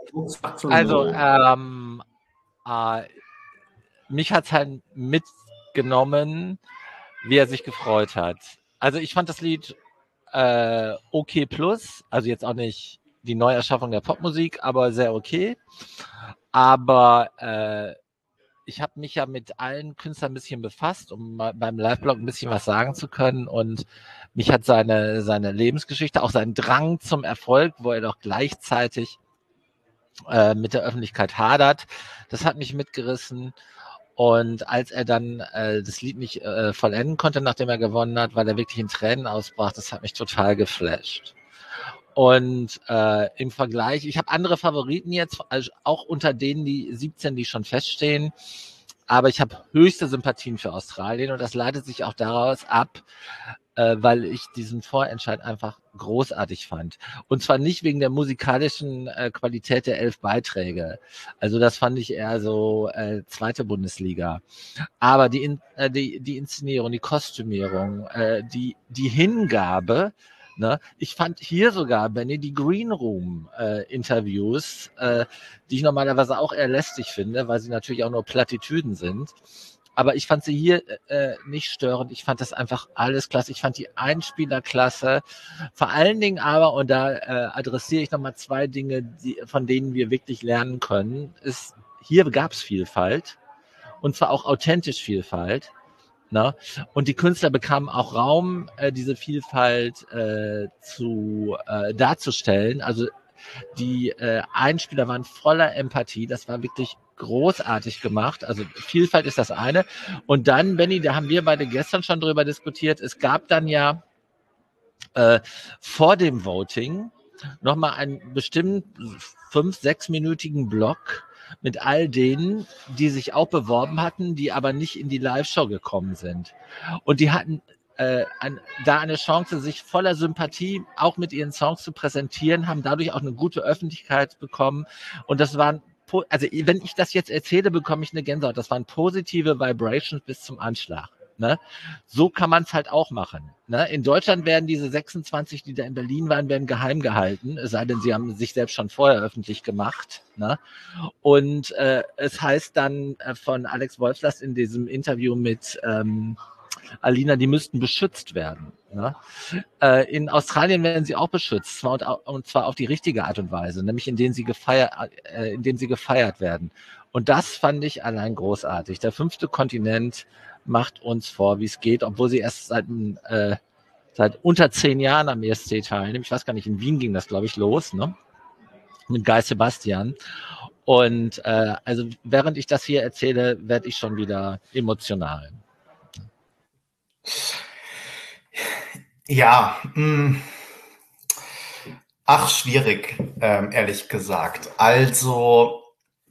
Mich hat's halt mitgenommen, wie er sich gefreut hat. Also ich fand das Lied okay plus, also jetzt auch nicht die Neuerschaffung der Popmusik, aber sehr okay. Aber ich habe mich ja mit allen Künstlern ein bisschen befasst, um beim Live-Blog ein bisschen was sagen zu können. Und mich hat seine Lebensgeschichte, auch sein Drang zum Erfolg, wo er doch gleichzeitig mit der Öffentlichkeit hadert, das hat mich mitgerissen. Und als er dann das Lied nicht vollenden konnte, nachdem er gewonnen hat, weil er wirklich in Tränen ausbrach, das hat mich total geflasht. Und im Vergleich, ich habe andere Favoriten jetzt, also auch unter denen die 17, die schon feststehen, aber ich habe höchste Sympathien für Australien und das leitet sich auch daraus ab, weil ich diesen Vorentscheid einfach großartig fand. Und zwar nicht wegen der musikalischen Qualität der 11 Beiträge. Also das fand ich eher so zweite Bundesliga. Aber die Inszenierung, die Kostümierung, die Hingabe, ne? Ich fand hier sogar, Benny, die Green Room Interviews, die ich normalerweise auch eher lästig finde, weil sie natürlich auch nur Plattitüden sind. Aber ich fand sie hier nicht störend. Ich fand das einfach alles klasse. Ich fand die Einspieler klasse. Vor allen Dingen aber, und da adressiere ich nochmal 2 Dinge, von denen wir wirklich lernen können, ist, hier gab es Vielfalt. Und zwar auch authentisch Vielfalt. Ne? Und die Künstler bekamen auch Raum, diese Vielfalt darzustellen. Also die Einspieler waren voller Empathie. Das war wirklich großartig gemacht. Also Vielfalt ist das eine. Und dann, Benny, da haben wir beide gestern schon drüber diskutiert. Es gab dann ja vor dem Voting nochmal einen bestimmt 5-, 6-minütigen Block mit all denen, die sich auch beworben hatten, die aber nicht in die Live-Show gekommen sind. Und die hatten da eine Chance, sich voller Sympathie auch mit ihren Songs zu präsentieren, haben dadurch auch eine gute Öffentlichkeit bekommen. Und das waren, also wenn ich das jetzt erzähle, bekomme ich eine Gänsehaut. Das waren positive Vibrations bis zum Anschlag. Ne? So kann man es halt auch machen. Ne? In Deutschland werden diese 26, die da in Berlin waren, werden geheim gehalten, es sei denn, sie haben sich selbst schon vorher öffentlich gemacht. Ne? Und es heißt dann von Alex Wolfslast in diesem Interview mit Alina, die müssten beschützt werden. Ne? In Australien werden sie auch beschützt, und zwar auf die richtige Art und Weise, nämlich indem sie gefeiert werden. Und das fand ich allein großartig. Der 5. Kontinent macht uns vor, wie es geht, obwohl sie erst seit unter 10 Jahren am ESC teilnehmen. Ich weiß gar nicht, in Wien ging das, glaube ich, los, ne? Mit Guy Sebastian. Und also während ich das hier erzähle, werde ich schon wieder emotional. Ja, schwierig, ehrlich gesagt. Also,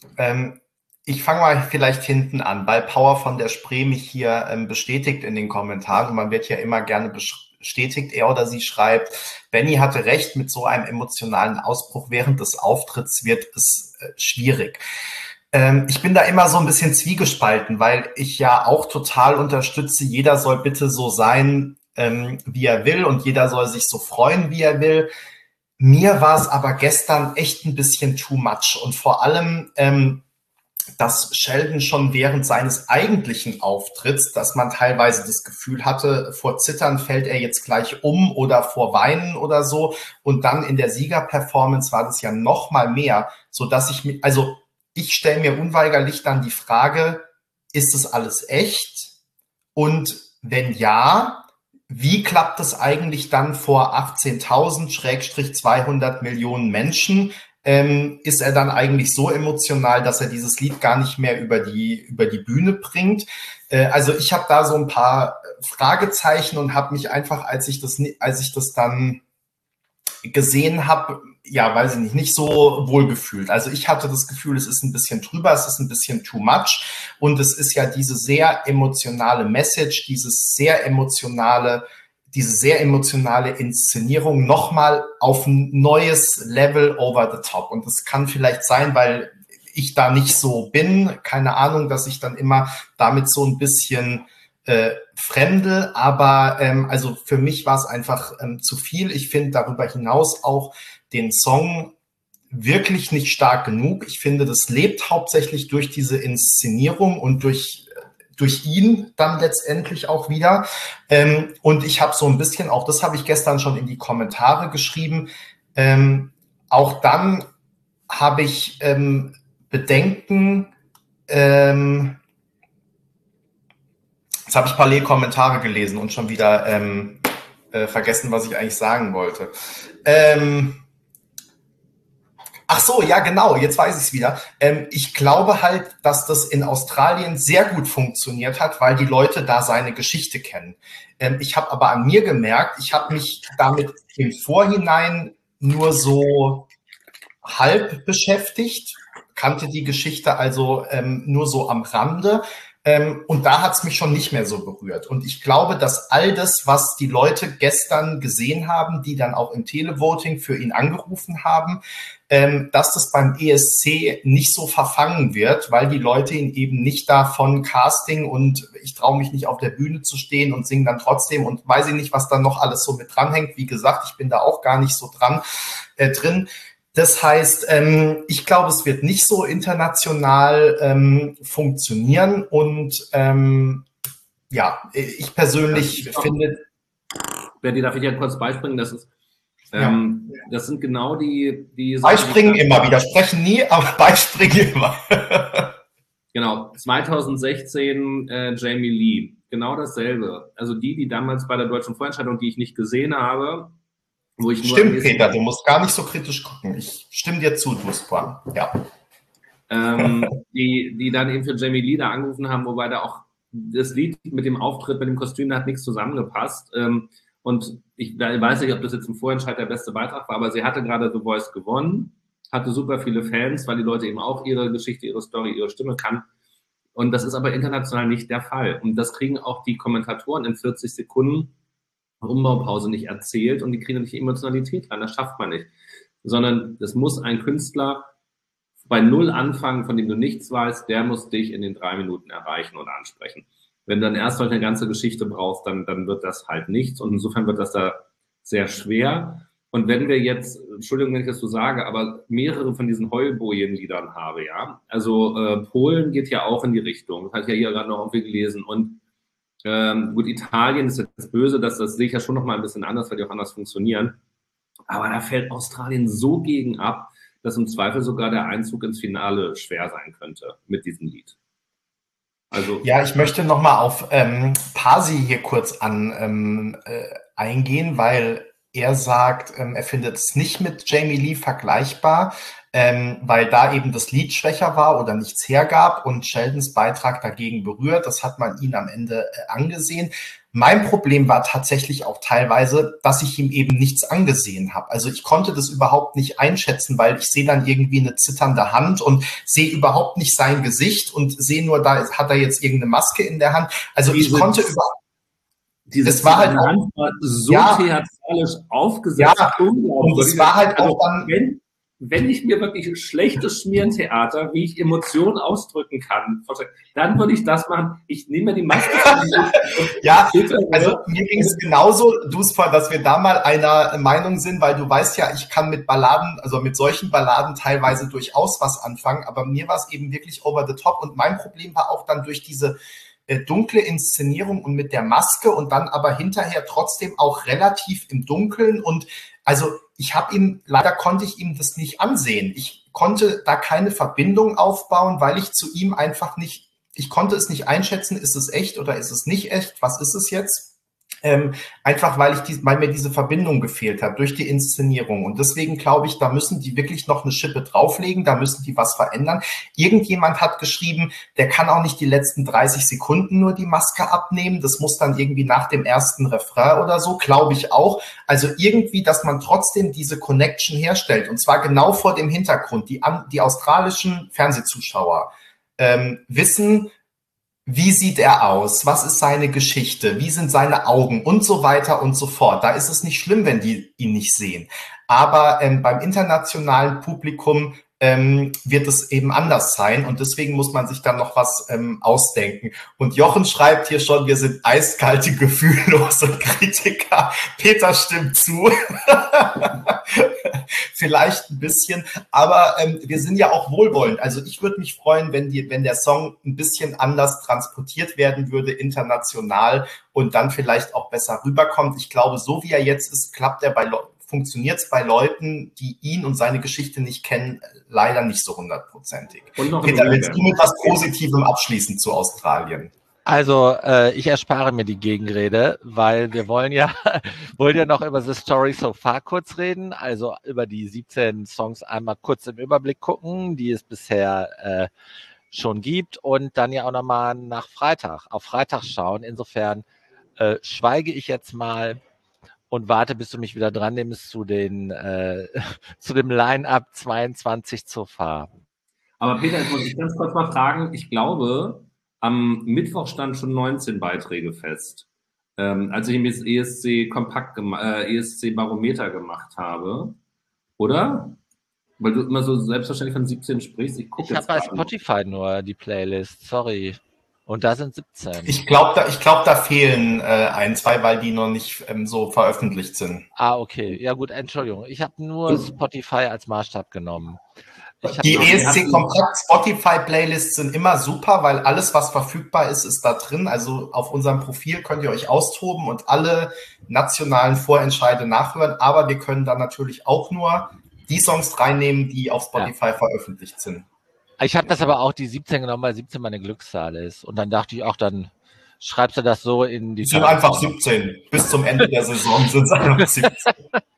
ich fange mal vielleicht hinten an, weil Power von der Spree mich hier bestätigt in den Kommentaren. Man wird ja immer gerne bestätigt, er oder sie schreibt, Benny hatte recht, mit so einem emotionalen Ausbruch während des Auftritts wird es schwierig. Ich bin da immer so ein bisschen zwiegespalten, weil ich ja auch total unterstütze, jeder soll bitte so sein, wie er will und jeder soll sich so freuen, wie er will. Mir war es aber gestern echt ein bisschen too much und vor allem, dass Sheldon schon während seines eigentlichen Auftritts, dass man teilweise das Gefühl hatte, vor Zittern fällt er jetzt gleich um oder vor Weinen oder so und dann in der Siegerperformance war das ja noch mal mehr, so dass ich stelle mir unweigerlich dann die Frage, ist das alles echt? Und wenn ja, wie klappt es eigentlich dann vor 18.000-200 Millionen Menschen? Ist er dann eigentlich so emotional, dass er dieses Lied gar nicht mehr über die Bühne bringt? Also ich habe da so ein paar Fragezeichen und habe mich einfach, als ich das dann gesehen habe, ja, weiß ich nicht so wohl gefühlt. Also ich hatte das Gefühl, es ist ein bisschen drüber, es ist ein bisschen too much und es ist ja diese sehr emotionale Message, diese sehr emotionale Inszenierung nochmal auf ein neues Level over the top. Und das kann vielleicht sein, weil ich da nicht so bin, keine Ahnung, dass ich dann immer damit so ein bisschen fremdel, aber also für mich war es einfach zu viel. Ich finde darüber hinaus auch den Song wirklich nicht stark genug. Ich finde, das lebt hauptsächlich durch diese Inszenierung und durch ihn dann letztendlich auch wieder. Und ich habe so ein bisschen, auch das habe ich gestern schon in die Kommentare geschrieben, auch dann habe ich Bedenken, Jetzt habe ich parallel Kommentare gelesen und schon wieder vergessen, was ich eigentlich sagen wollte. Ach so, ja genau, jetzt weiß ich es wieder. Ich glaube halt, dass das in Australien sehr gut funktioniert hat, weil die Leute da seine Geschichte kennen. Ich habe aber an mir gemerkt, ich habe mich damit im Vorhinein nur so halb beschäftigt, kannte die Geschichte also nur so am Rande. Und da hat es mich schon nicht mehr so berührt. Und ich glaube, dass all das, was die Leute gestern gesehen haben, die dann auch im Televoting für ihn angerufen haben, dass das beim ESC nicht so verfangen wird, weil die Leute ihn eben nicht davon Casting und ich traue mich nicht auf der Bühne zu stehen und singe dann trotzdem und weiß ich nicht, was da noch alles so mit dranhängt. Wie gesagt, ich bin da auch gar nicht so drin. Das heißt, ich glaube, es wird nicht so international funktionieren und ja, ich persönlich finde... Berti, darf ich ja kurz beispringen? Das sind genau die beispringen immer, widersprechen nie, aber beispringen immer. Genau, 2016 Jamie Lee, genau dasselbe. Also die damals bei der deutschen Vorentscheidung, die ich nicht gesehen habe, wo ich nur... Stimmt, Peter, du musst gar nicht so kritisch gucken. Ich stimme dir zu, Duspran. Ja. Die dann eben für Jamie Lee da angerufen haben, wobei da auch das Lied mit dem Auftritt, mit dem Kostüm, da hat nichts zusammengepasst. Und ich weiß nicht, ob das jetzt im Vorentscheid der beste Beitrag war, aber sie hatte gerade The Voice gewonnen, hatte super viele Fans, weil die Leute eben auch ihre Geschichte, ihre Story, ihre Stimme kannten. Und das ist aber international nicht der Fall. Und das kriegen auch die Kommentatoren in 40 Sekunden Umbaupause nicht erzählt und die kriegen nicht Emotionalität rein. Das schafft man nicht. Sondern das muss ein Künstler bei Null anfangen, von dem du nichts weißt, der muss dich in den 3 Minuten erreichen und ansprechen. Wenn du dann erst eine ganze Geschichte brauchst, dann wird das halt nichts. Und insofern wird das da sehr schwer. Und wenn wir jetzt, Entschuldigung, wenn ich das so sage, aber mehrere von diesen Heulbojen-Liedern habe, ja, also Polen geht ja auch in die Richtung, das habe ich ja hier gerade noch irgendwie gelesen. Und gut, Italien ist jetzt böse, das sehe ich ja schon noch mal ein bisschen anders, weil die auch anders funktionieren. Aber da fällt Australien so gegen ab, dass im Zweifel sogar der Einzug ins Finale schwer sein könnte mit diesem Lied. Also, ja, ich möchte noch mal auf Pasi hier kurz eingehen, weil er sagt, er findet es nicht mit Jamie Lee vergleichbar, weil da eben das Lied schwächer war oder nichts hergab und Sheldons Beitrag dagegen berührt. Das hat man ihn am Ende angesehen. Mein Problem war tatsächlich auch teilweise, dass ich ihm eben nichts angesehen habe. Also ich konnte das überhaupt nicht einschätzen, weil ich sehe dann irgendwie eine zitternde Hand und sehe überhaupt nicht sein Gesicht und sehe nur, da hat er jetzt irgendeine Maske in der Hand. Also ich konnte überhaupt... Das war halt auch so theatralisch aufgesetzt. Ja, und es war halt auch dann... Wenn ich mir wirklich schlechtes Schmierentheater, wie ich Emotionen ausdrücken kann, dann würde ich das machen. Ich nehme mir die Maske. Ja, also mir ging es genauso, Duspar, dass wir da mal einer Meinung sind, weil du weißt ja, ich kann mit Balladen, also mit solchen Balladen teilweise durchaus was anfangen, aber mir war es eben wirklich over the top und mein Problem war auch dann durch diese dunkle Inszenierung und mit der Maske und dann aber hinterher trotzdem auch relativ im Dunkeln und also leider konnte ich ihm das nicht ansehen. Ich konnte da keine Verbindung aufbauen, weil ich zu ihm einfach nicht, ich konnte es nicht einschätzen, ist es echt oder ist es nicht echt, was ist es jetzt? Einfach weil mir diese Verbindung gefehlt hat durch die Inszenierung. Und deswegen glaube ich, da müssen die wirklich noch eine Schippe drauflegen, da müssen die was verändern. Irgendjemand hat geschrieben, der kann auch nicht die letzten 30 Sekunden nur die Maske abnehmen. Das muss dann irgendwie nach dem ersten Refrain oder so, glaube ich auch. Also irgendwie, dass man trotzdem diese Connection herstellt. Und zwar genau vor dem Hintergrund. Die australischen Fernsehzuschauer wissen, wie sieht er aus? Was ist seine Geschichte? Wie sind seine Augen? Und so weiter und so fort. Da ist es nicht schlimm, wenn die ihn nicht sehen. Aber beim internationalen Publikum wird es eben anders sein. Und deswegen muss man sich dann noch was ausdenken. Und Jochen schreibt hier schon, wir sind eiskalte, gefühllose Kritiker. Peter stimmt zu. Vielleicht ein bisschen, aber wir sind ja auch wohlwollend. Also ich würde mich freuen, wenn der Song ein bisschen anders transportiert werden würde, international und dann vielleicht auch besser rüberkommt. Ich glaube, so wie er jetzt ist, funktioniert es bei Leuten, die ihn und seine Geschichte nicht kennen, leider nicht so 100%. Und noch Peter, willst du mit was Positivem abschließen zu Australien? Also, ich erspare mir die Gegenrede, weil wir wollen ja noch über The Story So Far kurz reden, also über die 17 Songs einmal kurz im Überblick gucken, die es bisher schon gibt und dann ja auch nochmal auf Freitag schauen. Insofern schweige ich jetzt mal und warte, bis du mich wieder dran nimmst zu dem Line-Up 22 So Far. Aber Peter, jetzt muss ich ganz kurz mal fragen. Ich glaube, am Mittwoch stand schon 19 Beiträge fest. Als ich mir das ESC Barometer gemacht habe. Oder? Weil du immer so selbstverständlich von 17 sprichst. Ich habe bei Spotify nur die Playlist, sorry. Und da sind 17. Ich glaube, da fehlen 1, 2, weil die noch nicht so veröffentlicht sind. Ah, okay. Ja gut, Entschuldigung. Ich habe nur Spotify als Maßstab genommen. Die ESC Kompakt Spotify Playlists sind immer super, weil alles, was verfügbar ist, ist da drin. Also auf unserem Profil könnt ihr euch austoben und alle nationalen Vorentscheide nachhören. Aber wir können dann natürlich auch nur die Songs reinnehmen, die auf Spotify veröffentlicht sind. Ich habe das aber auch die 17 genommen, weil 17 meine Glückszahl ist. Und dann dachte ich auch, dann schreibst du das so in die... Es sind einfach 17. Bis zum Ende der Saison sind es einfach 17.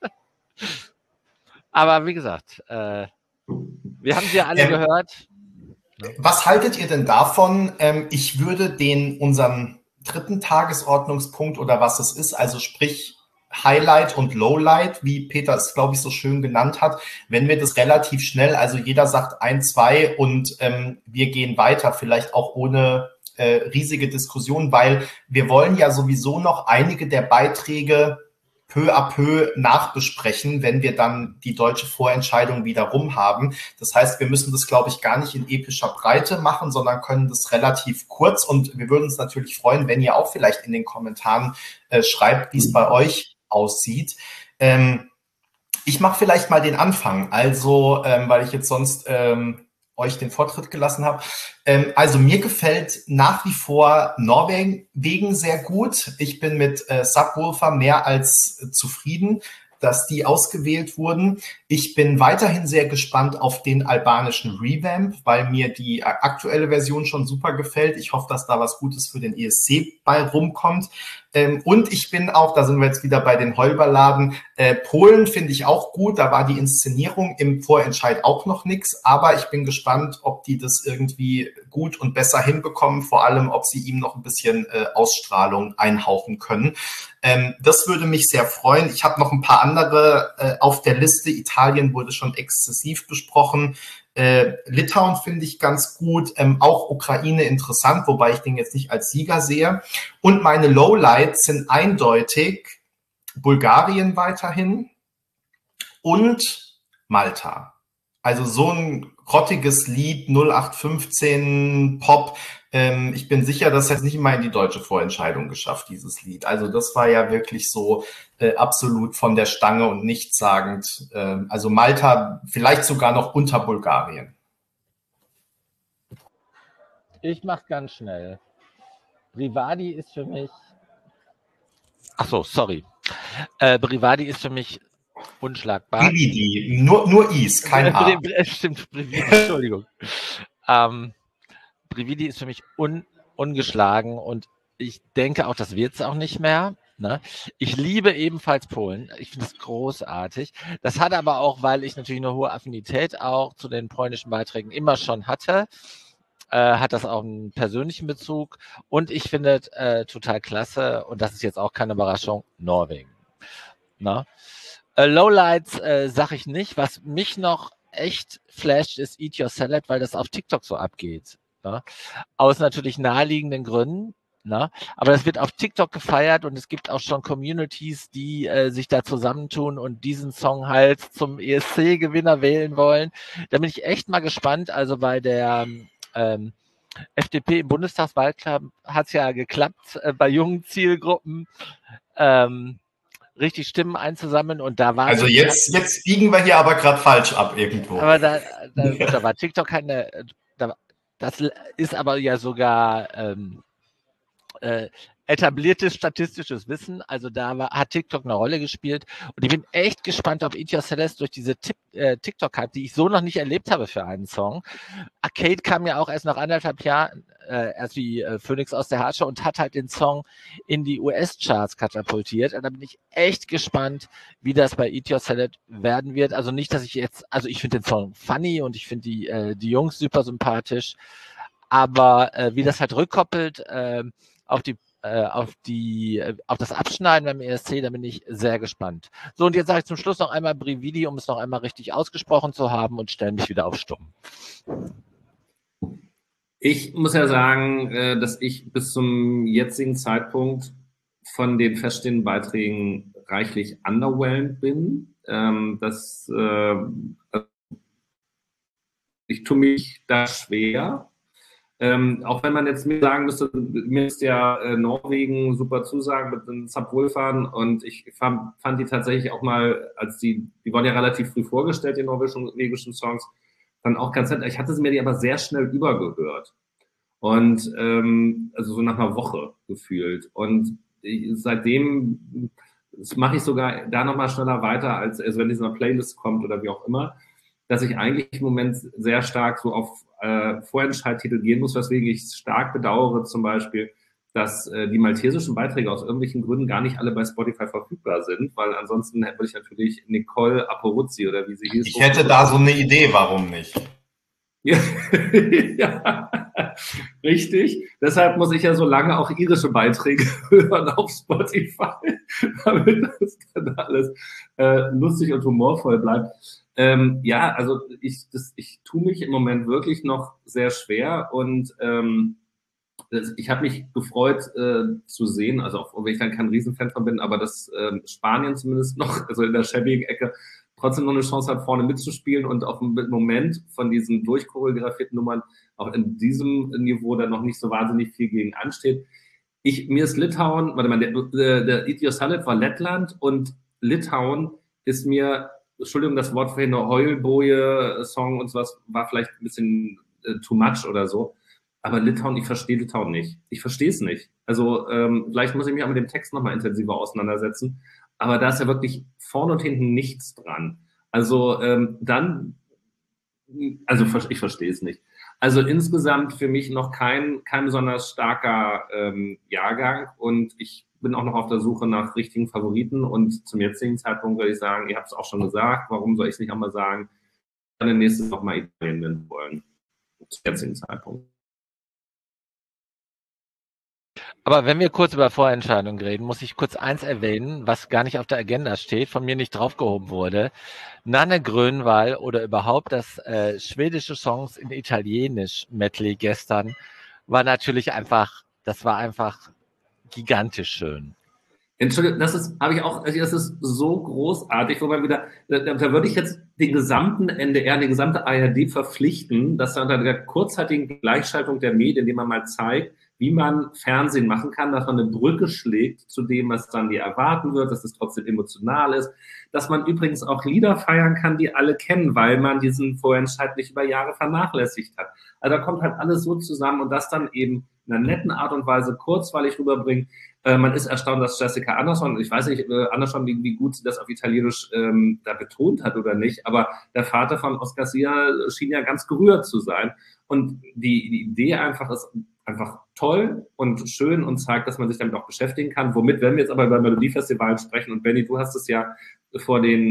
Aber wie gesagt, wir haben sie ja alle gehört. Was haltet ihr denn davon? Ich würde unseren 3. Tagesordnungspunkt oder was es ist, also sprich Highlight und Lowlight, wie Peter es, glaube ich, so schön genannt hat, wenn wir das relativ schnell, also jeder sagt 1, 2 und wir gehen weiter, vielleicht auch ohne riesige Diskussion, weil wir wollen ja sowieso noch einige der Beiträge peu à peu nachbesprechen, wenn wir dann die deutsche Vorentscheidung wieder rum haben. Das heißt, wir müssen das, glaube ich, gar nicht in epischer Breite machen, sondern können das relativ kurz und wir würden uns natürlich freuen, wenn ihr auch vielleicht in den Kommentaren schreibt, wie es bei euch aussieht. Ich mache vielleicht mal den Anfang, also weil ich jetzt sonst euch den Vortritt gelassen habe. Also mir gefällt nach wie vor Norwegen sehr gut. Ich bin mit Subwoofer mehr als zufrieden, dass die ausgewählt wurden. Ich bin weiterhin sehr gespannt auf den albanischen Revamp, weil mir die aktuelle Version schon super gefällt. Ich hoffe, dass da was Gutes für den ESC bei rumkommt. Und ich bin auch, da sind wir jetzt wieder bei den Heulballaden, Polen finde ich auch gut. Da war die Inszenierung im Vorentscheid auch noch nichts. Aber ich bin gespannt, ob die das irgendwie gut und besser hinbekommen. Vor allem, ob sie ihm noch ein bisschen Ausstrahlung einhauchen können. Das würde mich sehr freuen. Ich habe noch ein paar andere auf der Liste. Italien wurde schon exzessiv besprochen. Litauen finde ich ganz gut, auch Ukraine interessant, wobei ich den jetzt nicht als Sieger sehe. Und meine Lowlights sind eindeutig Bulgarien weiterhin und Malta. Also so ein grottiges Lied, 0815 Pop. Ich bin sicher, das hat nicht mal in die deutsche Vorentscheidung geschafft, dieses Lied. Also das war ja wirklich so absolut von der Stange und nichtssagend. Also Malta vielleicht sogar noch unter Bulgarien. Ich mach's ganz schnell. Brivadi ist für mich... Ach so, sorry. Brivadi ist für mich unschlagbar. Brividi, nur Is, kein A. Stimmt, Brividi, Entschuldigung. Brividi ist für mich ungeschlagen und ich denke auch, das wird es auch nicht mehr. Ne? Ich liebe ebenfalls Polen. Ich finde es großartig. Das hat aber auch, weil ich natürlich eine hohe Affinität auch zu den polnischen Beiträgen immer schon hatte, hat das auch einen persönlichen Bezug. Und ich finde total klasse, und das ist jetzt auch keine Überraschung, Norwegen. Ne? Lowlights sage ich nicht. Was mich noch echt flasht, ist Eat Your Salad, weil das auf TikTok so abgeht. Ne? Aus natürlich naheliegenden Gründen. Ne? Aber das wird auf TikTok gefeiert und es gibt auch schon Communities, die sich da zusammentun und diesen Song halt zum ESC-Gewinner wählen wollen. Da bin ich echt mal gespannt. Also bei der FDP im Bundestagswahlkampf hat es ja geklappt, bei jungen Zielgruppen richtig Stimmen einzusammeln und da war... Also jetzt biegen wir hier aber gerade falsch ab irgendwo. Aber da war TikTok keine... Das ist aber ja sogar etabliertes statistisches Wissen. Also da hat TikTok eine Rolle gespielt. Und ich bin echt gespannt auf Eat Your Salad durch diese TikTok-Hype, die ich so noch nicht erlebt habe für einen Song. Arcade kam ja auch erst nach 1,5 Jahren erst wie Phönix aus der Asche und hat halt den Song in die US-Charts katapultiert. Und da bin ich echt gespannt, wie das bei Eat Your Salad werden wird. Also nicht, dass ich jetzt, also ich finde den Song funny und ich finde die Jungs super sympathisch, aber wie das halt rückkoppelt auf das Abschneiden beim ESC, da bin ich sehr gespannt. So, und jetzt sage ich zum Schluss noch einmal Brividi, um es noch einmal richtig ausgesprochen zu haben und stelle mich wieder auf Stumm. Ich muss ja sagen, dass ich bis zum jetzigen Zeitpunkt von den feststehenden Beiträgen reichlich underwhelmed bin. Ich tue mich da schwer. Auch wenn man jetzt mir sagen müsste, mir ist ja Norwegen super zusagen mit den Subwoolfern und ich fand die tatsächlich auch mal, als die wurden ja relativ früh vorgestellt, die norwegischen Songs, dann auch ganz nett. Ich hatte sie mir die aber sehr schnell übergehört. Und also so nach einer Woche gefühlt. Und seitdem mache ich sogar da nochmal schneller weiter, als wenn die so eine Playlist kommt oder wie auch immer, dass ich eigentlich im Moment sehr stark so auf Vorentscheidtitel gehen muss, weswegen ich stark bedauere zum Beispiel, dass die maltesischen Beiträge aus irgendwelchen Gründen gar nicht alle bei Spotify verfügbar sind, weil ansonsten würde ich natürlich Nicole Aporuzzi oder wie sie hieß. Ich hätte da so eine Idee, warum nicht? Ja, ja, richtig. Deshalb muss ich ja so lange auch irische Beiträge hören auf Spotify, damit das dann alles lustig und humorvoll bleibt. Ja, also ich tue mich im Moment wirklich noch sehr schwer und ich habe mich gefreut zu sehen, also auch wenn ich dann kein Riesenfan von bin, aber dass Spanien zumindest noch, also in der schäbigen Ecke, trotzdem noch eine Chance hat, vorne mitzuspielen und auch im Moment von diesen durchchoreografierten Nummern auch in diesem Niveau dann noch nicht so wahnsinnig viel gegen ansteht. Mir ist Litauen, warte mal, der Eat Your Salad war Lettland und Litauen ist mir, Entschuldigung, das Wort vorhin, eine Heulboje-Song und sowas war vielleicht ein bisschen too much oder so. Aber Litauen, ich verstehe Litauen nicht. Ich verstehe es nicht. Also vielleicht muss ich mich auch mit dem Text nochmal intensiver auseinandersetzen. Aber da ist ja wirklich vorne und hinten nichts dran. Also ich verstehe es nicht. Also insgesamt für mich noch kein besonders starker Jahrgang und ich bin auch noch auf der Suche nach richtigen Favoriten und zum jetzigen Zeitpunkt würde ich sagen, ihr habt es auch schon gesagt, warum soll ich es nicht einmal sagen, dann nächstes noch mal Italien nennen wollen. Zum jetzigen Zeitpunkt. Aber wenn wir kurz über Vorentscheidungen reden, muss ich kurz eins erwähnen, was gar nicht auf der Agenda steht, von mir nicht draufgehoben wurde. Nanne Grönvall oder überhaupt das schwedische Songs in Italienisch Medley gestern war natürlich einfach, das war einfach gigantisch schön. Entschuldigung, das ist so großartig, wobei wieder, da würde ich jetzt den gesamten NDR, die gesamte ARD verpflichten, dass da unter der kurzzeitigen Gleichschaltung der Medien, indem man mal zeigt, wie man Fernsehen machen kann, dass man eine Brücke schlägt zu dem, was dann dir erwarten wird, dass es trotzdem emotional ist, dass man übrigens auch Lieder feiern kann, die alle kennen, weil man diesen Vorentscheid nicht über Jahre vernachlässigt hat. Also da kommt halt alles so zusammen und das dann eben in einer netten Art und Weise kurzweilig rüberbringen. Man ist erstaunt, dass Jessica Andersson, ich weiß nicht, Andersson, wie gut sie das auf Italienisch da betont hat oder nicht, aber der Vater von Oscar Sia schien ja ganz gerührt zu sein. Und die Idee einfach ist einfach toll und schön und zeigt, dass man sich damit auch beschäftigen kann. Womit, wenn wir jetzt aber über Melodiefestivalen sprechen, und Benni, du hast es ja vor der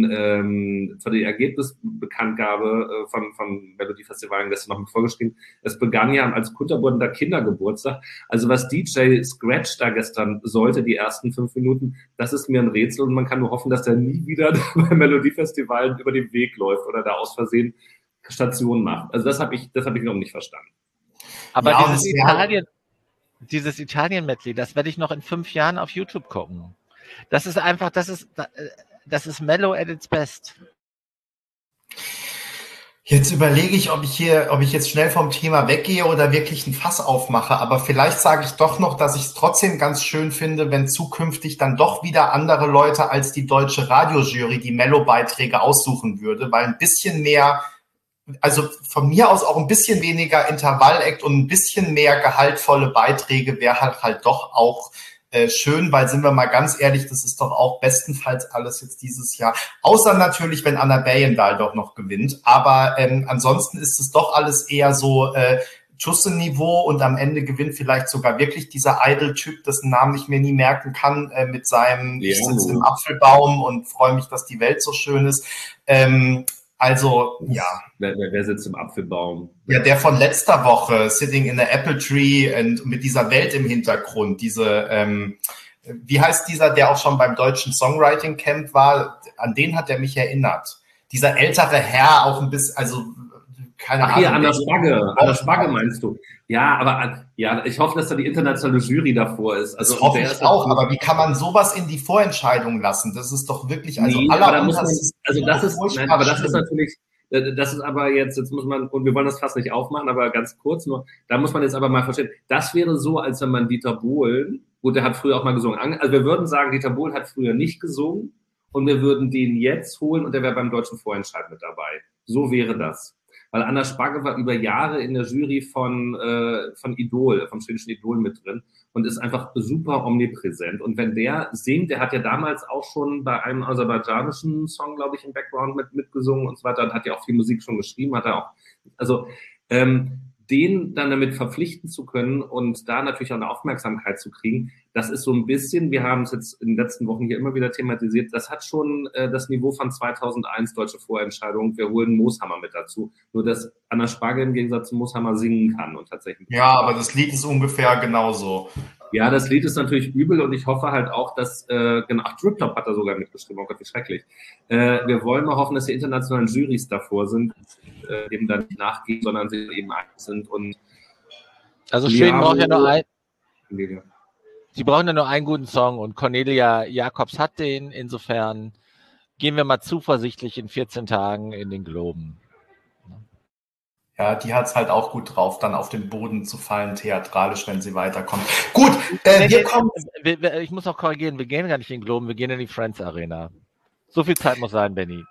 Ergebnisbekanntgabe von Melodiefestivalen gestern noch mit vorgeschrieben. Es begann ja als kunterbuntender Kindergeburtstag. Also was DJ Scratch da gestern sollte, die ersten 5 Minuten, das ist mir ein Rätsel und man kann nur hoffen, dass der nie wieder bei Melodiefestivalen über den Weg läuft oder da aus Versehen Stationen macht. Also das hab ich noch nicht verstanden. Aber ja, dieses Italien-Medley, das werde ich noch in 5 Jahren auf YouTube gucken. Das ist einfach, das ist Mellow at its best. Jetzt überlege ich, ob ich jetzt schnell vom Thema weggehe oder wirklich ein Fass aufmache. Aber vielleicht sage ich doch noch, dass ich es trotzdem ganz schön finde, wenn zukünftig dann doch wieder andere Leute als die deutsche Radiojury die Mellow-Beiträge aussuchen würde, weil ein bisschen mehr, also von mir aus auch ein bisschen weniger Intervall-Act und ein bisschen mehr gehaltvolle Beiträge wäre halt doch auch schön, weil, sind wir mal ganz ehrlich, das ist doch auch bestenfalls alles jetzt dieses Jahr. Außer natürlich, wenn Anna Bergendahl doch noch gewinnt. Aber ansonsten ist es doch alles eher so Tusse-Niveau und am Ende gewinnt vielleicht sogar wirklich dieser Idol-Typ, dessen Namen ich mir nie merken kann, mit seinem Ich sitze im Apfelbaum und freue mich, dass die Welt so schön ist. Also, ja. Wer sitzt im Apfelbaum? Ja, der von letzter Woche, Sitting in the Apple Tree und mit dieser Welt im Hintergrund, wie heißt dieser, der auch schon beim deutschen Songwriting Camp war? An den hat er mich erinnert. Dieser ältere Herr, auch ein bisschen, also keine Ahnung. Hier, an der Spagge meinst du. Ja, aber ja, ich hoffe, dass da die internationale Jury davor ist. Also das hoffe ich auch, aber wie kann man sowas in die Vorentscheidung lassen? Das ist doch wirklich, also nee, aber das ist natürlich, das ist aber jetzt muss man, und wir wollen das fast nicht aufmachen, aber ganz kurz nur, da muss man jetzt aber mal verstehen, das wäre so, als wenn man Dieter Bohlen, gut, der hat früher auch mal gesungen, also wir würden sagen, Dieter Bohlen hat früher nicht gesungen und wir würden den jetzt holen und der wäre beim deutschen Vorentscheid mit dabei. So wäre das. Weil Anna Spagge war über Jahre in der Jury von Idol, vom schwedischen Idol mit drin und ist einfach super omnipräsent. Und wenn der singt, der hat ja damals auch schon bei einem aserbaidschanischen Song, glaube ich, im Background mitgesungen und so weiter, und hat ja auch viel Musik schon geschrieben, hat er auch, also den dann damit verpflichten zu können und da natürlich auch eine Aufmerksamkeit zu kriegen, das ist so ein bisschen, wir haben es jetzt in den letzten Wochen hier immer wieder thematisiert, das hat schon das Niveau von 2001 deutsche Vorentscheidung, wir holen Mooshammer mit dazu, nur dass Anna Spagge im Gegensatz zu Mooshammer singen kann und tatsächlich. Ja, aber das Lied ist ungefähr genauso. Ja, das Lied ist natürlich übel und ich hoffe halt auch, dass, Drip Top hat da sogar mitgeschrieben, oh Gott, wie schrecklich. Wir wollen mal hoffen, dass die internationalen Jurys davor sind, eben da nicht nachgehen, sondern sie eben eins sind und. Also Schweden braucht ja nur Sie brauchen ja nur einen guten Song und Cornelia Jacobs hat den, insofern gehen wir mal zuversichtlich in 14 Tagen in den Globen. Ja, die hat es halt auch gut drauf, dann auf den Boden zu fallen, theatralisch, wenn sie weiterkommt. Gut, ich muss auch korrigieren, wir gehen gar nicht in den Globen, wir gehen in die Friends Arena. So viel Zeit muss sein, Benny.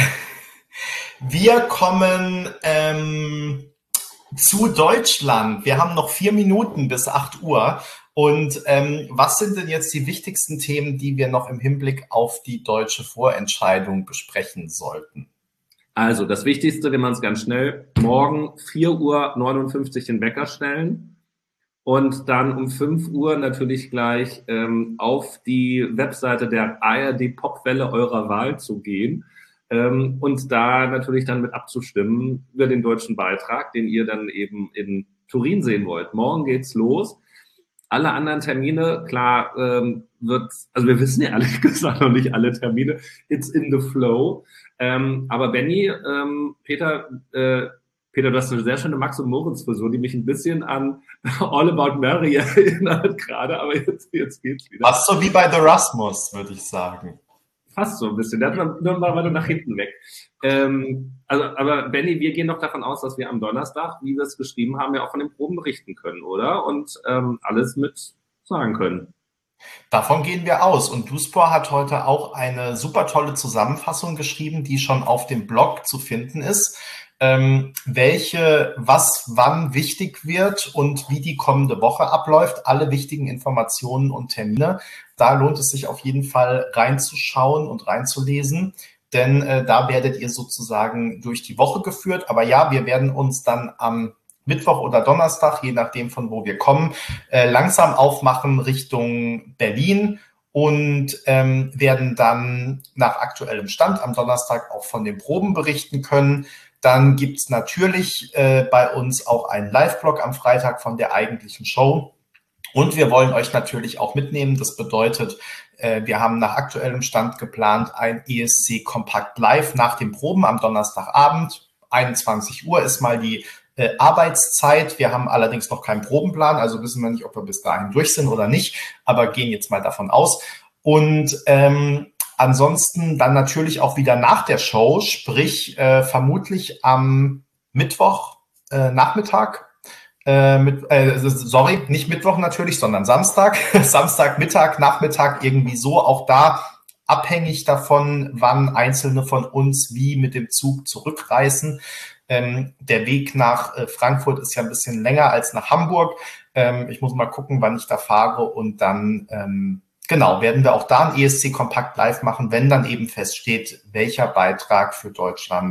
Wir kommen zu Deutschland. Wir haben noch 4 Minuten bis 8 Uhr. Und was sind denn jetzt die wichtigsten Themen, die wir noch im Hinblick auf die deutsche Vorentscheidung besprechen sollten? Also, das Wichtigste, wenn man es ganz schnell, morgen 4:59 Uhr den Wecker stellen und dann um 5 Uhr natürlich gleich auf die Webseite der ARD Popwelle eurer Wahl zu gehen und da natürlich dann mit abzustimmen über den deutschen Beitrag, den ihr dann eben in Turin sehen wollt. Morgen geht's los. Alle anderen Termine, klar, also wir wissen ja ehrlich gesagt noch nicht alle Termine, it's in the flow. Aber Benny, Peter, du hast eine sehr schöne Max- und Moritz-Frisur, die mich ein bisschen an All About Mary erinnert gerade, aber jetzt geht's wieder. Fast so wie bei The Rasmus, würde ich sagen. Fast so ein bisschen, der hat nur mal weiter nach hinten weg. Aber Benny, wir gehen doch davon aus, dass wir am Donnerstag, wie wir es geschrieben haben, ja auch von den Proben berichten können, oder? Und alles mit sagen können. Davon gehen wir aus. Und Duspor hat heute auch eine super tolle Zusammenfassung geschrieben, die schon auf dem Blog zu finden ist, was wann wichtig wird und wie die kommende Woche abläuft. Alle wichtigen Informationen und Termine. Da lohnt es sich auf jeden Fall reinzuschauen und reinzulesen, denn da werdet ihr sozusagen durch die Woche geführt. Aber ja, wir werden uns dann am Mittwoch oder Donnerstag, je nachdem von wo wir kommen, langsam aufmachen Richtung Berlin und werden dann nach aktuellem Stand am Donnerstag auch von den Proben berichten können. Dann gibt's natürlich bei uns auch einen Live-Blog am Freitag von der eigentlichen Show. Und wir wollen euch natürlich auch mitnehmen. Das bedeutet, wir haben nach aktuellem Stand geplant ein ESC Kompakt Live nach den Proben am Donnerstagabend. 21 Uhr ist mal die Arbeitszeit. Wir haben allerdings noch keinen Probenplan, also wissen wir nicht, ob wir bis dahin durch sind oder nicht, aber gehen jetzt mal davon aus. Und ansonsten dann natürlich auch wieder nach der Show, sprich vermutlich am Mittwoch Nachmittag, nicht Mittwoch natürlich, sondern Samstag, Samstagmittag, Nachmittag irgendwie so, auch da abhängig davon, wann Einzelne von uns wie mit dem Zug zurückreisen. Der Weg nach Frankfurt ist ja ein bisschen länger als nach Hamburg. Ich muss mal gucken, wann ich da fahre und dann werden wir auch da ein ESC Kompakt Live machen, wenn dann eben feststeht, welcher Beitrag für Deutschland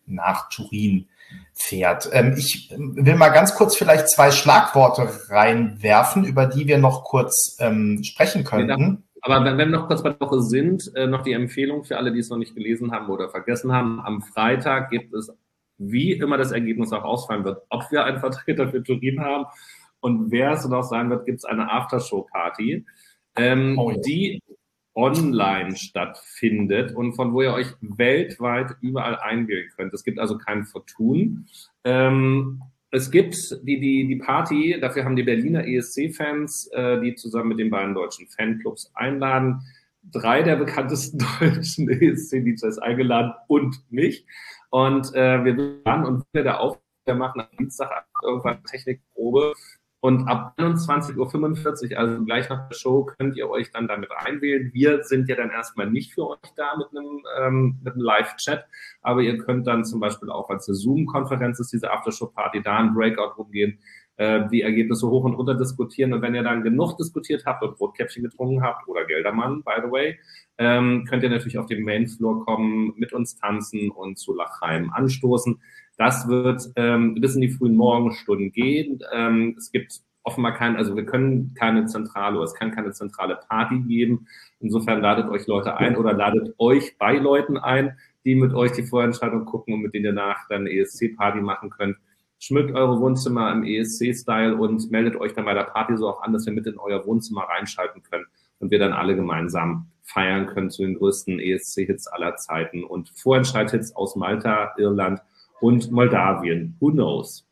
nach Turin fährt. Ich will mal ganz kurz vielleicht 2 Schlagworte reinwerfen, über die wir noch kurz sprechen könnten. Aber wenn wir noch kurz bei der Woche sind, noch die Empfehlung für alle, die es noch nicht gelesen haben oder vergessen haben. Am Freitag gibt es, wie immer das Ergebnis auch ausfallen wird, ob wir einen Vertreter für Turin haben und wer es noch sein wird, gibt es eine Aftershow-Party, die online stattfindet und von wo ihr euch weltweit überall einwählen könnt. Es gibt also kein Vertun. Es gibt die Party, dafür haben die Berliner ESC-Fans, die zusammen mit den beiden deutschen Fanclubs einladen, 3 der bekanntesten deutschen ESC-DJs eingeladen und mich. Und wir waren und wir wir machen am Dienstag irgendwann Technikprobe. Und ab 21:45 Uhr, also gleich nach der Show, könnt ihr euch dann damit einwählen. Wir sind ja dann erstmal nicht für euch da mit einem Live-Chat, aber ihr könnt dann zum Beispiel auch, als eine Zoom-Konferenz ist, diese Aftershow-Party, da ein Breakout rumgehen, die Ergebnisse hoch und runter diskutieren. Und wenn ihr dann genug diskutiert habt und Rotkäppchen getrunken habt oder Geldermann, by the way, könnt ihr natürlich auf den Mainfloor kommen, mit uns tanzen und zu Lachheim anstoßen. Das wird bis in die frühen Morgenstunden gehen. Es gibt offenbar wir können keine zentrale, oder es kann keine zentrale Party geben. Insofern ladet euch Leute ein oder ladet euch bei Leuten ein, die mit euch die Vorentscheidung gucken und mit denen ihr danach dann eine ESC-Party machen könnt. Schmückt eure Wohnzimmer im ESC-Style und meldet euch dann bei der Party so auch an, dass ihr mit in euer Wohnzimmer reinschalten könnt und wir dann alle gemeinsam feiern können zu den größten ESC-Hits aller Zeiten und Vorentscheid-Hits aus Malta, Irland und Moldawien. Who knows?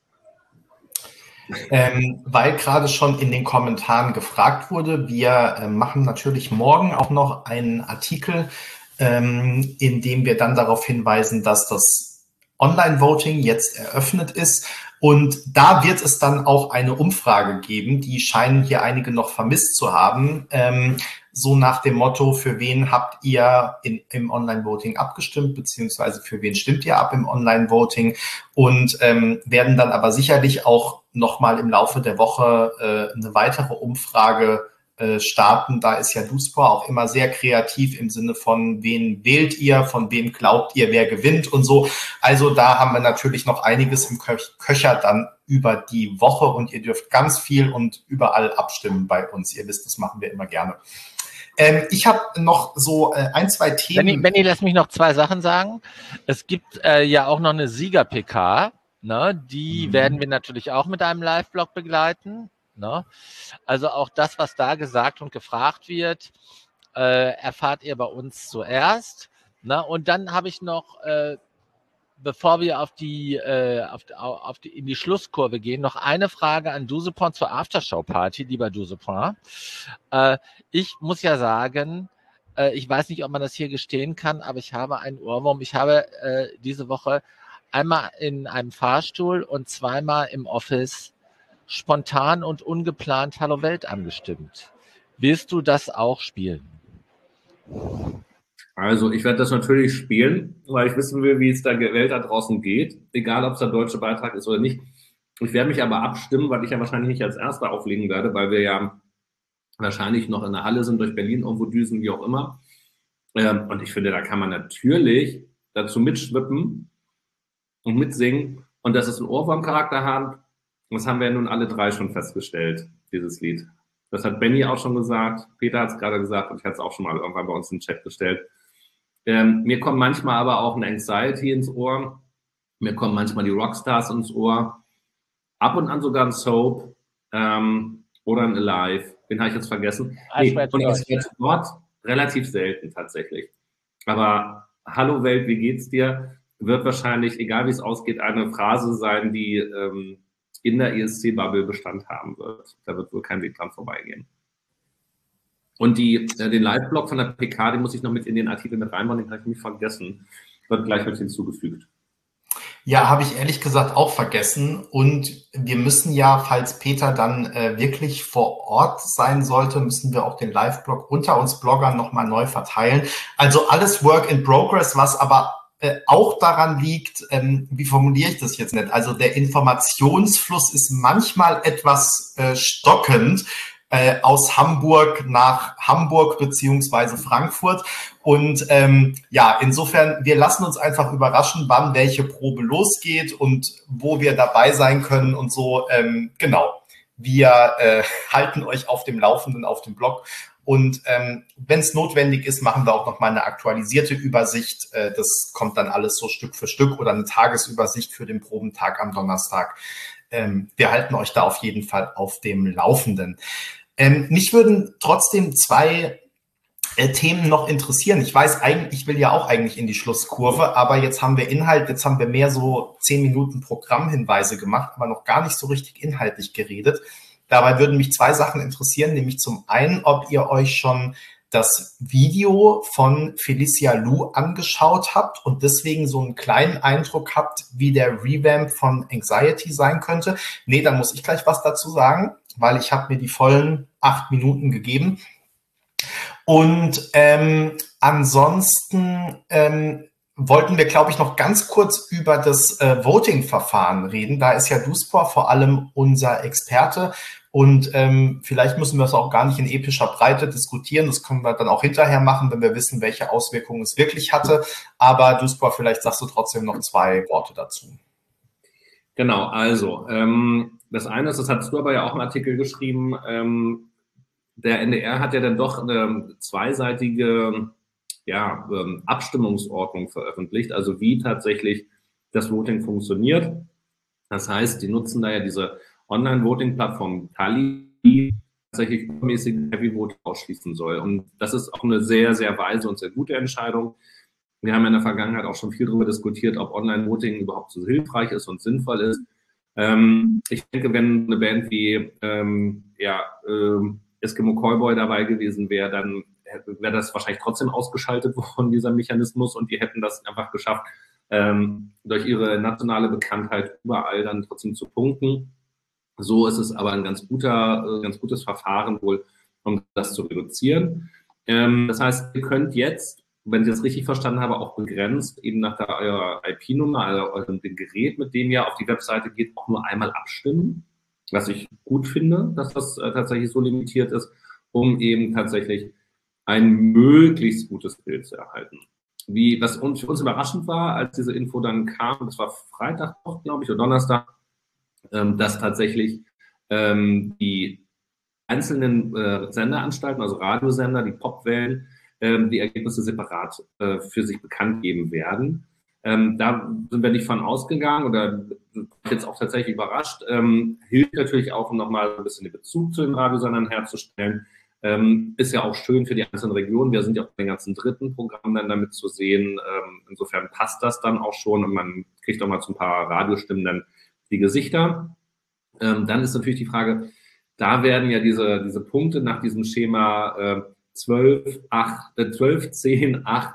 Weil gerade schon in den Kommentaren gefragt wurde, wir machen natürlich morgen auch noch einen Artikel, in dem wir dann darauf hinweisen, dass das Online-Voting jetzt eröffnet ist. Und da wird es dann auch eine Umfrage geben, die scheinen hier einige noch vermisst zu haben. So nach dem Motto, für wen habt ihr im Online-Voting abgestimmt, beziehungsweise für wen stimmt ihr ab im Online-Voting? Und werden dann aber sicherlich auch nochmal im Laufe der Woche eine weitere Umfrage starten. Da ist ja DoSport auch immer sehr kreativ im Sinne von, wen wählt ihr, von wem glaubt ihr, wer gewinnt und so. Also da haben wir natürlich noch einiges im Köcher dann über die Woche und ihr dürft ganz viel und überall abstimmen bei uns. Ihr wisst, das machen wir immer gerne. Ich habe noch so 1, 2 Themen. Benni, lass mich noch 2 Sachen sagen. Es gibt ja auch noch eine Sieger-PK. Ne? Die werden wir natürlich auch mit einem Live-Blog begleiten. Ne? Also auch das, was da gesagt und gefragt wird, erfahrt ihr bei uns zuerst. Ne? Und dann habe ich noch, bevor wir in die Schlusskurve gehen, noch eine Frage an Dusepon zur Aftershow-Party, lieber Dusepon. Ich muss ja sagen, ich weiß nicht, ob man das hier gestehen kann, aber ich habe einen Ohrwurm. Ich habe diese Woche einmal in einem Fahrstuhl und zweimal im Office spontan und ungeplant Hallo Welt angestimmt. Willst du das auch spielen? Also ich werde das natürlich spielen, weil ich wissen will, wie es der Welt da draußen geht, egal ob es der deutsche Beitrag ist oder nicht. Ich werde mich aber abstimmen, weil ich ja wahrscheinlich nicht als Erster auflegen werde, weil wir ja wahrscheinlich noch in der Halle sind, durch Berlin irgendwo düsen, wie auch immer. Und ich finde, da kann man natürlich dazu mitschwippen und mitsingen und dass es einen Ohrwurmcharakter hat. Das haben wir ja nun alle 3 schon festgestellt, dieses Lied. Das hat Benni auch schon gesagt, Peter hat es gerade gesagt und ich hatte es auch schon mal irgendwann bei uns im Chat gestellt. Mir kommt manchmal aber auch eine Anxiety ins Ohr. Mir kommen manchmal die Rockstars ins Ohr. Ab und an sogar ein Soap oder ein Alive. Den habe ich jetzt vergessen. Und das wird dort relativ selten tatsächlich. Aber Hallo Welt, wie geht's dir? Wird wahrscheinlich, egal wie es ausgeht, eine Phrase sein, die in der ESC-Bubble Bestand haben wird. Da wird wohl kein Weg dran vorbeigehen. Und den Live-Blog von der PK, den muss ich noch mit in den Artikel mit reinbauen, den habe ich nicht vergessen. Wird gleich mit hinzugefügt. Ja, habe ich ehrlich gesagt auch vergessen. Und wir müssen ja, falls Peter dann wirklich vor Ort sein sollte, müssen wir auch den Live-Blog unter uns Bloggern nochmal neu verteilen. Also alles Work in Progress, was aber auch daran liegt, wie formuliere ich das jetzt nicht? Also der Informationsfluss ist manchmal etwas stockend. aus Hamburg nach Hamburg beziehungsweise Frankfurt. Und ja, insofern, wir lassen uns einfach überraschen, wann welche Probe losgeht und wo wir dabei sein können und so. Genau, wir halten euch auf dem Laufenden auf dem Blog. Und wenn es notwendig ist, machen wir auch noch mal eine aktualisierte Übersicht. Das kommt dann alles so Stück für Stück oder eine Tagesübersicht für den Probentag am Donnerstag. Wir halten euch da auf jeden Fall auf dem Laufenden. Mich würden trotzdem zwei Themen noch interessieren. Ich weiß eigentlich, ich will ja auch eigentlich in die Schlusskurve, aber jetzt haben wir Inhalt, jetzt haben wir mehr so 10 Minuten Programmhinweise gemacht, aber noch gar nicht so richtig inhaltlich geredet. Dabei würden mich zwei Sachen interessieren, nämlich zum einen, ob ihr euch schon das Video von Felicia Lu angeschaut habt und deswegen so einen kleinen Eindruck habt, wie der Revamp von Anxiety sein könnte. Nee, dann muss ich gleich was dazu sagen, weil ich habe mir die vollen 8 Minuten gegeben. Und ansonsten wollten wir, glaube ich, noch ganz kurz über das Voting-Verfahren reden. Da ist ja Duspor vor allem unser Experte. Und vielleicht müssen wir es auch gar nicht in epischer Breite diskutieren. Das können wir dann auch hinterher machen, wenn wir wissen, welche Auswirkungen es wirklich hatte. Aber Duspor, vielleicht sagst du trotzdem noch 2 Worte dazu. Genau, also das eine ist, das hast du aber ja auch im Artikel geschrieben, der NDR hat ja dann doch eine zweiseitige Abstimmungsordnung veröffentlicht, also wie tatsächlich das Voting funktioniert. Das heißt, die nutzen da ja diese Online-Voting-Plattform Tally, die tatsächlich übermäßig Heavy Vote ausschließen soll. Und das ist auch eine sehr, sehr weise und sehr gute Entscheidung. Wir haben in der Vergangenheit auch schon viel darüber diskutiert, ob Online-Voting überhaupt so hilfreich ist und sinnvoll ist. Ich denke, wenn eine Band wie Eskimo Callboy dabei gewesen wäre, dann wäre das wahrscheinlich trotzdem ausgeschaltet worden, dieser Mechanismus, und die hätten das einfach geschafft, durch ihre nationale Bekanntheit überall dann trotzdem zu punkten. So ist es aber ein ganz gutes Verfahren wohl, um das zu reduzieren. Das heißt, ihr könnt jetzt, wenn ich das richtig verstanden habe, auch begrenzt eben nach eurer IP-Nummer, also dem Gerät, mit dem ihr auf die Webseite geht, auch nur einmal abstimmen. Was ich gut finde, dass das tatsächlich so limitiert ist, um eben tatsächlich ein möglichst gutes Bild zu erhalten. Was für uns überraschend war, als diese Info dann kam, das war Freitag, glaube ich, oder Donnerstag, dass tatsächlich die einzelnen Senderanstalten, also Radiosender, die Popwellen, die Ergebnisse separat für sich bekannt geben werden. Da sind wir nicht von ausgegangen oder jetzt auch tatsächlich überrascht. Hilft natürlich auch, um nochmal ein bisschen den Bezug zu den Radiosendern herzustellen. Ist ja auch schön für die einzelnen Regionen. Wir sind ja auch in den ganzen dritten Programmen dann damit zu sehen. Insofern passt das dann auch schon und man kriegt auch mal zu ein paar Radiostimmen dann die Gesichter. Dann ist natürlich die Frage, da werden ja diese Punkte nach diesem Schema 12, 10, 8,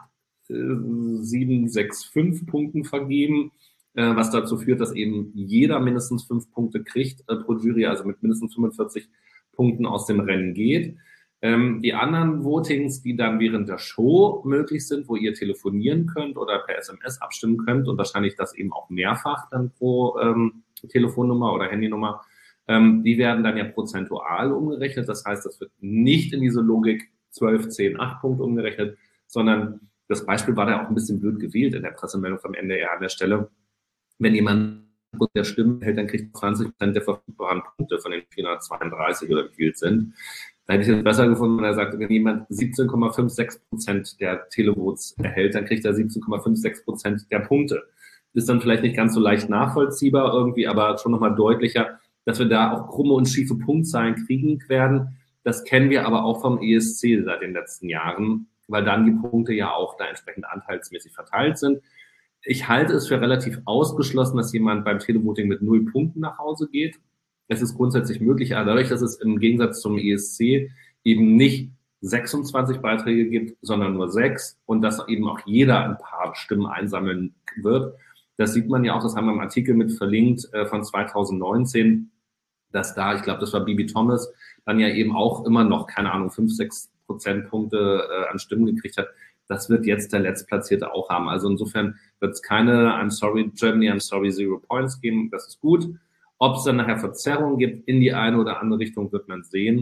7, 6, 5 Punkten vergeben, was dazu führt, dass eben jeder mindestens 5 Punkte kriegt pro Jury, also mit mindestens 45 Punkten aus dem Rennen geht. Die anderen Votings, die dann während der Show möglich sind, wo ihr telefonieren könnt oder per SMS abstimmen könnt und wahrscheinlich das eben auch mehrfach dann pro Telefonnummer oder Handynummer, die werden dann ja prozentual umgerechnet. Das heißt, das wird nicht in diese Logik 12, 10, 8 Punkte umgerechnet, sondern das Beispiel war da auch ein bisschen blöd gewählt in der Pressemeldung vom NDR an der Stelle. Wenn jemand der Stimmen hält, dann kriegt 20% der verfügbaren Punkte von den 432 oder wie viel es sind. Da hätte ich es besser gefunden, wenn er sagt, wenn jemand 17,56% der Televotes erhält, dann kriegt er 17,56% der Punkte. Ist dann vielleicht nicht ganz so leicht nachvollziehbar irgendwie, aber schon nochmal deutlicher, dass wir da auch krumme und schiefe Punktzahlen kriegen werden. Das kennen wir aber auch vom ESC seit den letzten Jahren, weil dann die Punkte ja auch da entsprechend anteilsmäßig verteilt sind. Ich halte es für relativ ausgeschlossen, dass jemand beim Televoting mit 0 Punkten nach Hause geht. Es ist grundsätzlich möglich, aber dadurch, dass es im Gegensatz zum ESC eben nicht 26 Beiträge gibt, sondern nur 6 und dass eben auch jeder ein paar Stimmen einsammeln wird. Das sieht man ja auch, das haben wir im Artikel mit verlinkt von 2019, dass da, ich glaube, das war Bibi Thomas, dann ja eben auch immer noch, keine Ahnung, 5-6 Prozentpunkte an Stimmen gekriegt hat. Das wird jetzt der Letztplatzierte auch haben. Also insofern wird es keine I'm sorry Germany, I'm sorry 0 Points geben. Das ist gut. Ob es dann nachher Verzerrungen gibt in die eine oder andere Richtung, wird man sehen.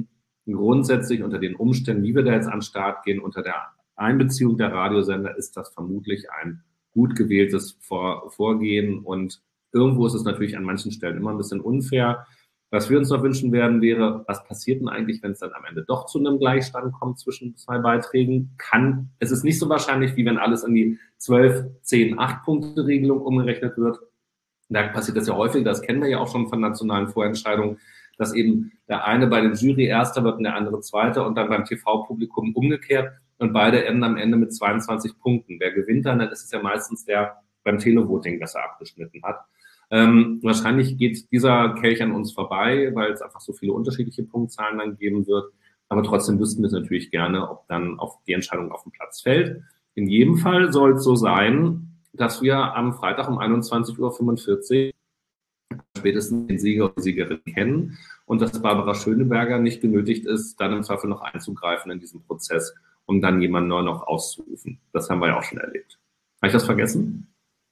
grundsätzlich unter den Umständen, wie wir da jetzt an den Start gehen, unter der Einbeziehung der Radiosender, ist das vermutlich ein gut gewähltes Vorgehen. Und irgendwo ist es natürlich an manchen Stellen immer ein bisschen unfair. Was wir uns noch wünschen werden, wäre, was passiert denn eigentlich, wenn es dann am Ende doch zu einem Gleichstand kommt zwischen zwei Beiträgen? Es ist nicht so wahrscheinlich, wie wenn alles in die 12, 10, 8-Punkte-Regelung umgerechnet wird. Da passiert das ja häufig, das kennen wir ja auch schon von nationalen Vorentscheidungen, dass eben der eine bei der Jury Erster wird und der andere Zweiter und dann beim TV-Publikum umgekehrt und beide enden am Ende mit 22 Punkten. Wer gewinnt dann ist es ja meistens der beim Televoting besser abgeschnitten hat. Wahrscheinlich geht dieser Kelch an uns vorbei, weil es einfach so viele unterschiedliche Punktzahlen dann geben wird. Aber trotzdem wüssten wir es natürlich gerne, ob dann auf die Entscheidung auf den Platz fällt. In jedem Fall soll es so sein, dass wir am Freitag um 21:45 Uhr spätestens den Sieger und die Siegerin kennen und dass Barbara Schöneberger nicht genötigt ist, dann im Zweifel noch einzugreifen in diesen Prozess, um dann jemanden neu noch auszurufen. Das haben wir ja auch schon erlebt. Habe ich das vergessen?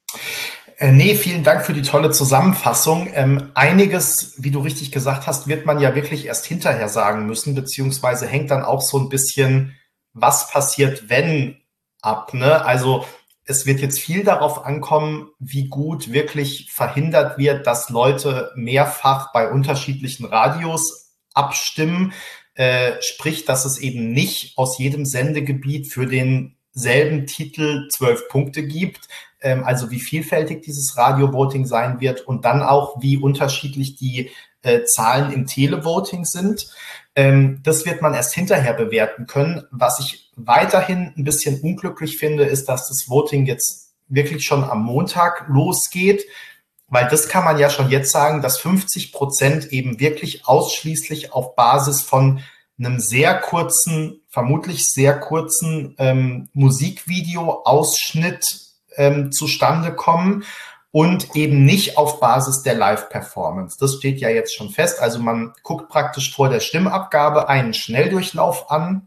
Nee, vielen Dank für die tolle Zusammenfassung. Einiges, wie du richtig gesagt hast, wird man ja wirklich erst hinterher sagen müssen, beziehungsweise hängt dann auch so ein bisschen, was passiert, wenn ab, ne? Also es wird jetzt viel darauf ankommen, wie gut wirklich verhindert wird, dass Leute mehrfach bei unterschiedlichen Radios abstimmen. Sprich, dass es eben nicht aus jedem Sendegebiet für denselben Titel 12 Punkte gibt. Also wie vielfältig dieses Radio-Voting sein wird und dann auch, wie unterschiedlich die Zahlen im Televoting sind. Das wird man erst hinterher bewerten können. Was ich weiterhin ein bisschen unglücklich finde, ist, dass das Voting jetzt wirklich schon am Montag losgeht, weil das kann man ja schon jetzt sagen, dass 50% eben wirklich ausschließlich auf Basis von einem sehr kurzen, vermutlich sehr kurzen Musikvideo-Ausschnitt zustande kommen und eben nicht auf Basis der Live-Performance. Das steht ja jetzt schon fest. Also man guckt praktisch vor der Stimmabgabe einen Schnelldurchlauf an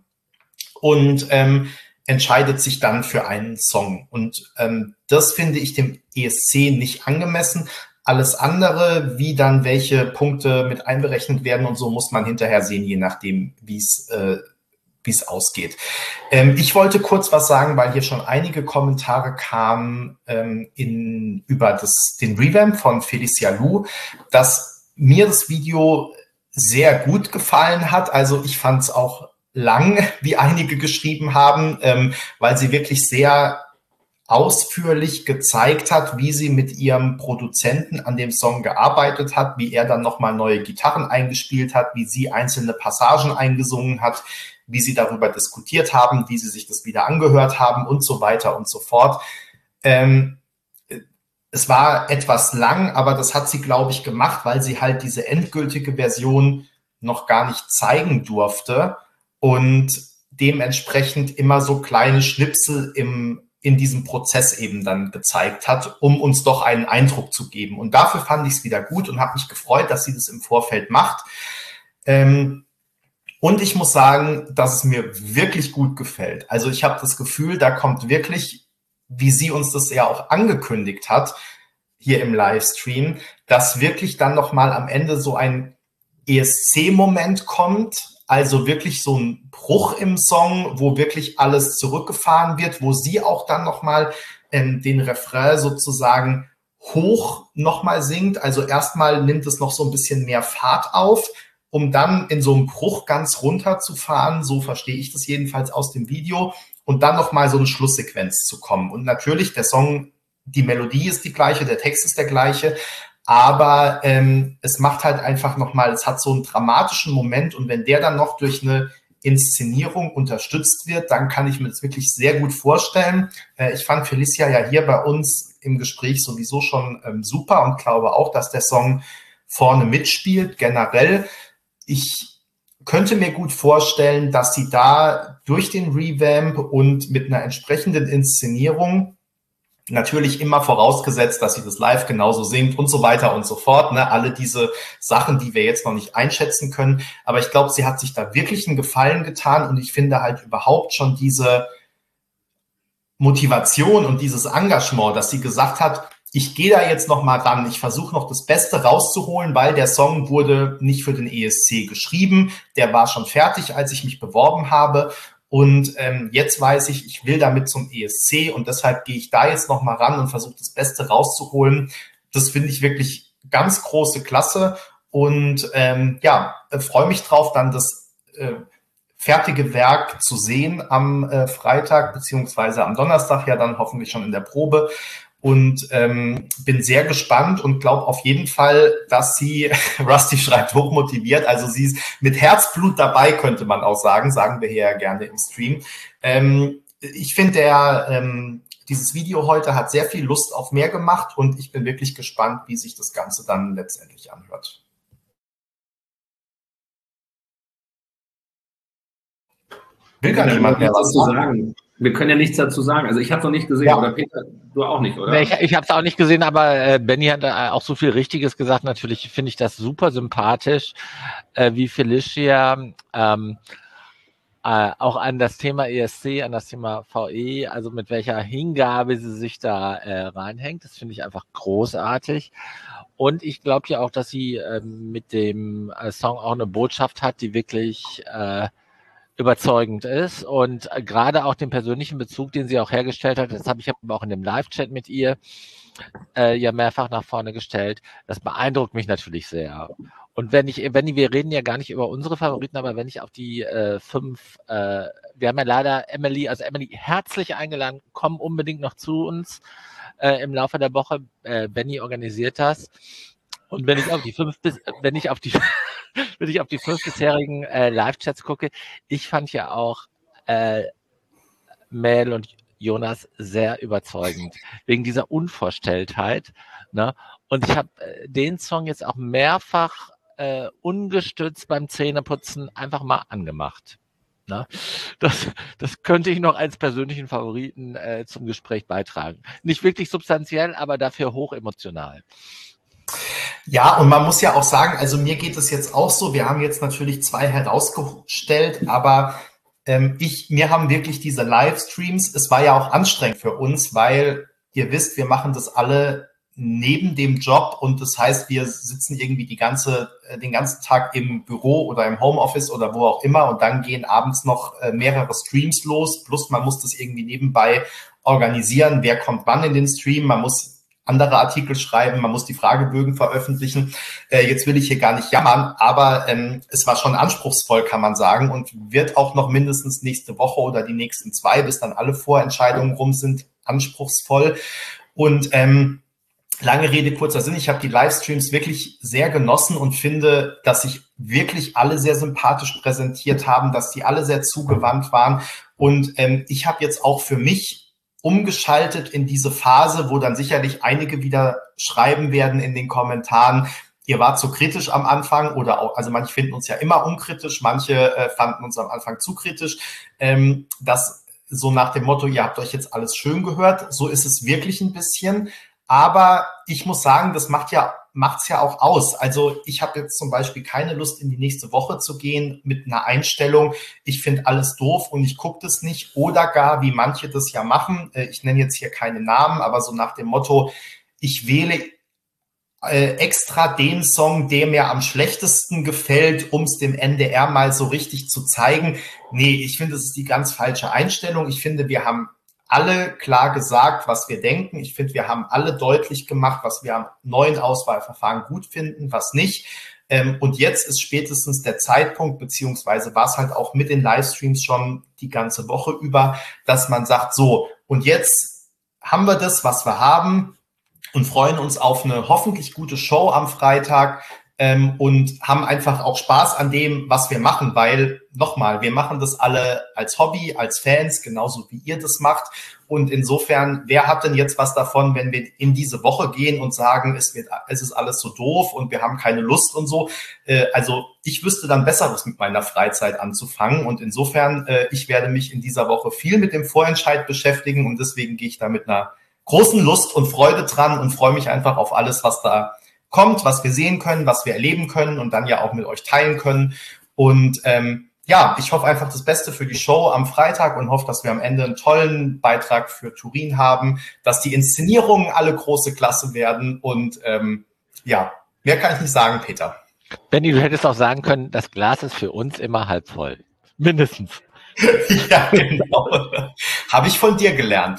und entscheidet sich dann für einen Song. Und das finde ich dem ESC nicht angemessen. Alles andere, wie dann welche Punkte mit einberechnet werden und so, muss man hinterher sehen, je nachdem, wie es ausgeht. Ich wollte kurz was sagen, weil hier schon einige Kommentare kamen über den Revamp von Felicia Lu, dass mir das Video sehr gut gefallen hat. Also ich fand es auch lang, wie einige geschrieben haben, weil sie wirklich sehr ausführlich gezeigt hat, wie sie mit ihrem Produzenten an dem Song gearbeitet hat, wie er dann nochmal neue Gitarren eingespielt hat, wie sie einzelne Passagen eingesungen hat, wie sie darüber diskutiert haben, wie sie sich das wieder angehört haben und so weiter und so fort. Es war etwas lang, aber das hat sie, glaube ich, gemacht, weil sie halt diese endgültige Version noch gar nicht zeigen durfte und dementsprechend immer so kleine Schnipsel in diesem Prozess eben dann gezeigt hat, um uns doch einen Eindruck zu geben. Und dafür fand ich es wieder gut und habe mich gefreut, dass sie das im Vorfeld macht. Und ich muss sagen, dass es mir wirklich gut gefällt. Also ich habe das Gefühl, da kommt wirklich, wie sie uns das ja auch angekündigt hat, hier im Livestream, dass wirklich dann nochmal am Ende so ein ESC-Moment kommt, also wirklich so ein Bruch im Song, wo wirklich alles zurückgefahren wird, wo sie auch dann nochmal den Refrain sozusagen hoch nochmal singt. Also erstmal nimmt es noch so ein bisschen mehr Fahrt auf, um dann in so einem Bruch ganz runter zu fahren. So verstehe ich das jedenfalls aus dem Video. Und dann nochmal so eine Schlusssequenz zu kommen. Und natürlich, der Song, die Melodie ist die gleiche, der Text ist der gleiche. Aber es macht halt einfach nochmal, es hat so einen dramatischen Moment und wenn der dann noch durch eine Inszenierung unterstützt wird, dann kann ich mir das wirklich sehr gut vorstellen. Ich fand Felicia ja hier bei uns im Gespräch sowieso schon super und glaube auch, dass der Song vorne mitspielt, generell. Ich könnte mir gut vorstellen, dass sie da durch den Revamp und mit einer entsprechenden Inszenierung, natürlich immer vorausgesetzt, dass sie das live genauso singt und so weiter und so fort. Ne? Alle diese Sachen, die wir jetzt noch nicht einschätzen können. Aber ich glaube, sie hat sich da wirklich einen Gefallen getan und ich finde halt überhaupt schon diese Motivation und dieses Engagement, dass sie gesagt hat, ich gehe da jetzt noch mal ran. Ich versuche noch das Beste rauszuholen, weil der Song wurde nicht für den ESC geschrieben. Der war schon fertig, als ich mich beworben habe. Und jetzt weiß ich, ich will damit zum ESC und deshalb gehe ich da jetzt noch mal ran und versuche das Beste rauszuholen. Das finde ich wirklich ganz große Klasse und freue mich drauf, dann das fertige Werk zu sehen am Freitag beziehungsweise am Donnerstag, ja dann hoffentlich schon in der Probe. Und bin sehr gespannt und glaube auf jeden Fall, dass sie, Rusty schreibt, hochmotiviert, also sie ist mit Herzblut dabei, könnte man auch sagen wir hier ja gerne im Stream. Ich finde, dieses Video heute hat sehr viel Lust auf mehr gemacht und ich bin wirklich gespannt, wie sich das Ganze dann letztendlich anhört. Will gar niemand mehr was sagen. Wir können ja nichts dazu sagen. Also ich habe es noch nicht gesehen, oder Peter, du auch nicht, oder? Nee, ich habe es auch nicht gesehen, aber Benny hat auch so viel Richtiges gesagt. Natürlich finde ich das super sympathisch, wie Felicia auch an das Thema ESC, an das Thema VE, also mit welcher Hingabe sie sich da reinhängt. Das finde ich einfach großartig. Und ich glaube ja auch, dass sie mit dem Song auch eine Botschaft hat, die wirklich überzeugend ist und gerade auch den persönlichen Bezug, den sie auch hergestellt hat, das habe ich aber auch in dem Live-Chat mit ihr ja mehrfach nach vorne gestellt, das beeindruckt mich natürlich sehr. Und wir reden ja gar nicht über unsere Favoriten, aber wenn ich auf die 5, wir haben ja leider Emily herzlich eingeladen, komm unbedingt noch zu uns im Laufe der Woche, Benny organisiert das. Und wenn ich auf die 5 bisherigen Live-Chats gucke, ich fand ja auch Mel und Jonas sehr überzeugend, wegen dieser Unvorstelltheit. Ne? Und ich habe den Song jetzt auch mehrfach ungestützt beim Zähneputzen einfach mal angemacht. Ne? Das könnte ich noch als persönlichen Favoriten zum Gespräch beitragen. Nicht wirklich substanziell, aber dafür hochemotional. Ja, und man muss ja auch sagen, also mir geht es jetzt auch so, wir haben jetzt natürlich 2 herausgestellt, aber mir haben wirklich diese Livestreams, es war ja auch anstrengend für uns, weil ihr wisst, wir machen das alle neben dem Job und das heißt, wir sitzen irgendwie den ganzen Tag im Büro oder im Homeoffice oder wo auch immer und dann gehen abends noch mehrere Streams los, plus man muss das irgendwie nebenbei organisieren, wer kommt wann in den Stream, man muss andere Artikel schreiben, man muss die Fragebögen veröffentlichen. Jetzt will ich hier gar nicht jammern, aber es war schon anspruchsvoll, kann man sagen, und wird auch noch mindestens nächste Woche oder die nächsten 2, bis dann alle Vorentscheidungen rum sind, anspruchsvoll. Und lange Rede, kurzer Sinn, ich habe die Livestreams wirklich sehr genossen und finde, dass sich wirklich alle sehr sympathisch präsentiert haben, dass die alle sehr zugewandt waren. Und ich habe jetzt auch für mich umgeschaltet in diese Phase, wo dann sicherlich einige wieder schreiben werden in den Kommentaren, ihr wart zu kritisch am Anfang oder auch, also manche finden uns ja immer unkritisch, manche fanden uns am Anfang zu kritisch, das so nach dem Motto, ihr habt euch jetzt alles schön gehört, so ist es wirklich ein bisschen, aber ich muss sagen, das macht's ja auch aus. Also ich habe jetzt zum Beispiel keine Lust, in die nächste Woche zu gehen mit einer Einstellung, ich finde alles doof und ich gucke das nicht. Oder gar, wie manche das ja machen, ich nenne jetzt hier keine Namen, aber so nach dem Motto, ich wähle extra den Song, der mir am schlechtesten gefällt, um es dem NDR mal so richtig zu zeigen. Nee, ich finde, das ist die ganz falsche Einstellung. Ich finde, wir haben alle klar gesagt, was wir denken. Ich finde, wir haben alle deutlich gemacht, was wir am neuen Auswahlverfahren gut finden, was nicht. Und jetzt ist spätestens der Zeitpunkt, beziehungsweise war es halt auch mit den Livestreams schon die ganze Woche über, dass man sagt, so, und jetzt haben wir das, was wir haben und freuen uns auf eine hoffentlich gute Show am Freitag. Und haben einfach auch Spaß an dem, was wir machen, weil, nochmal, wir machen das alle als Hobby, als Fans, genauso wie ihr das macht. Und insofern, wer hat denn jetzt was davon, wenn wir in diese Woche gehen und sagen, es ist alles so doof und wir haben keine Lust und so. Also ich wüsste dann Besseres mit meiner Freizeit anzufangen. Und insofern, ich werde mich in dieser Woche viel mit dem Vorentscheid beschäftigen und deswegen gehe ich da mit einer großen Lust und Freude dran und freue mich einfach auf alles, was da kommt, was wir sehen können, was wir erleben können und dann ja auch mit euch teilen können. Und ja, ich hoffe einfach das Beste für die Show am Freitag und hoffe, dass wir am Ende einen tollen Beitrag für Turin haben, dass die Inszenierungen alle große Klasse werden und ja, mehr kann ich nicht sagen, Peter. Benni, du hättest auch sagen können, das Glas ist für uns immer halb voll. Mindestens. Ja, genau. Habe ich von dir gelernt.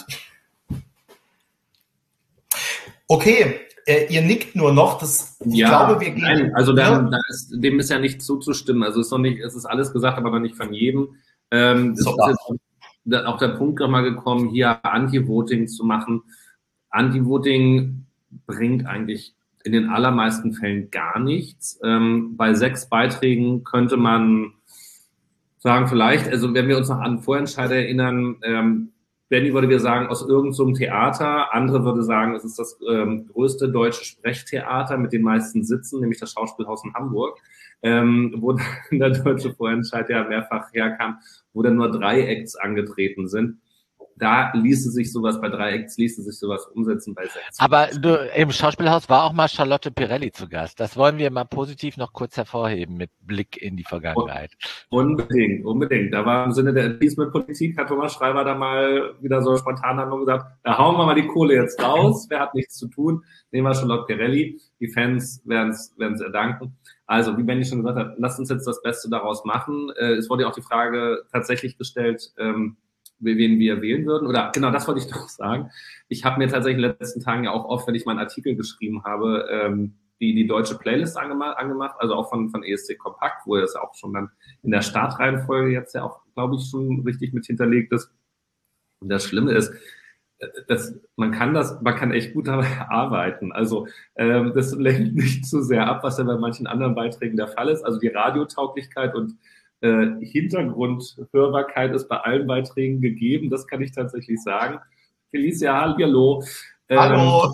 Okay, ihr nickt nur noch. Ich glaube, wir gehen. Nein, also dem ist ja nicht zuzustimmen. Also es ist alles gesagt, aber noch nicht von jedem. Es ist jetzt auch der Punkt nochmal gekommen, hier Anti-Voting zu machen. Anti-Voting bringt eigentlich in den allermeisten Fällen gar nichts. Bei 6 Beiträgen könnte man sagen, vielleicht, also wenn wir uns noch an Vorentscheide erinnern, Benni würde wir sagen, aus irgendeinem Theater, andere würde sagen, es ist das größte deutsche Sprechtheater mit den meisten Sitzen, nämlich das Schauspielhaus in Hamburg, wo dann der deutsche Vorentscheid ja mehrfach herkam, wo dann nur 3 Acts angetreten sind. Da ließe sich sowas, bei 3 Acts ließe sich sowas umsetzen, bei 6. Aber im Schauspielhaus war auch mal Charlotte Pirelli zu Gast. Das wollen wir mal positiv noch kurz hervorheben mit Blick in die Vergangenheit. Unbedingt. Da war im Sinne der Appeasement-Politik, hat Thomas Schreiber da mal wieder so spontan Handlung gesagt, da hauen wir mal die Kohle jetzt raus, wer hat nichts zu tun, nehmen wir Charlotte Pirelli, die Fans werden es erdanken. Also, wie Benni schon gesagt hat, lasst uns jetzt das Beste daraus machen. Es wurde ja auch die Frage tatsächlich gestellt, wen wir wählen würden. Oder genau, das wollte ich doch sagen. Ich habe mir tatsächlich in den letzten Tagen ja auch oft, wenn ich meinen Artikel geschrieben habe, die deutsche Playlist angemacht, also auch von ESC Kompakt, wo das ja auch schon dann in der Startreihenfolge jetzt ja auch, glaube ich, schon richtig mit hinterlegt ist. Und das Schlimme ist, man kann echt gut dabei arbeiten. Also das lenkt nicht zu sehr ab, was ja bei manchen anderen Beiträgen der Fall ist. Also die Radiotauglichkeit und Hintergrundhörbarkeit ist bei allen Beiträgen gegeben, das kann ich tatsächlich sagen. Felicia, hallo. Hallo.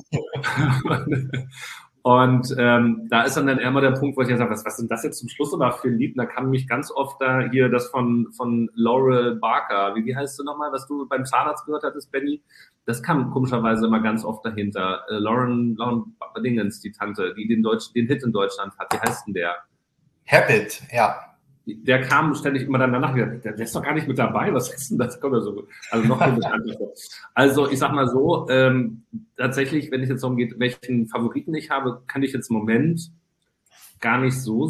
Und da ist dann immer der Punkt, wo ich ja sage, was sind das jetzt zum Schluss aber für ein Lied? Und da kam mich ganz oft da hier das von Laurel Barker, wie heißt du nochmal, was du beim Zahnarzt gehört hattest, Benni? Das kam komischerweise immer ganz oft dahinter. Lauren Dingens, die Tante, die den Hit in Deutschland hat. Wie heißt denn der? Habit, ja. Der kam ständig immer dann danach gesagt, der ist doch gar nicht mit dabei, was ist denn das? Kommt ja so, also noch viel bekannter. Also ich sag mal so, tatsächlich, wenn es jetzt darum geht, welchen Favoriten ich habe, kann ich jetzt im Moment gar nicht so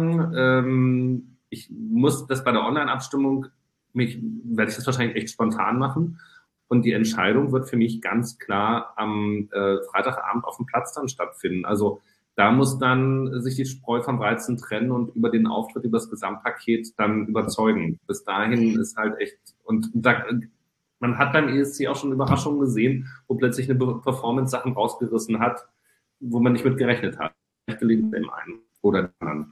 sagen. Ich muss das bei der Online-Abstimmung, werde ich das wahrscheinlich echt spontan machen. Und die Entscheidung wird für mich ganz klar am Freitagabend auf dem Platz dann stattfinden. Also da muss dann sich die Spreu vom Weizen trennen und über den Auftritt, über das Gesamtpaket dann überzeugen. Bis dahin ist halt echt, und man hat beim ESC auch schon Überraschungen gesehen, wo plötzlich eine Performance Sachen rausgerissen hat, wo man nicht mit gerechnet hat. Vielleicht gelingt dem einen oder dem anderen.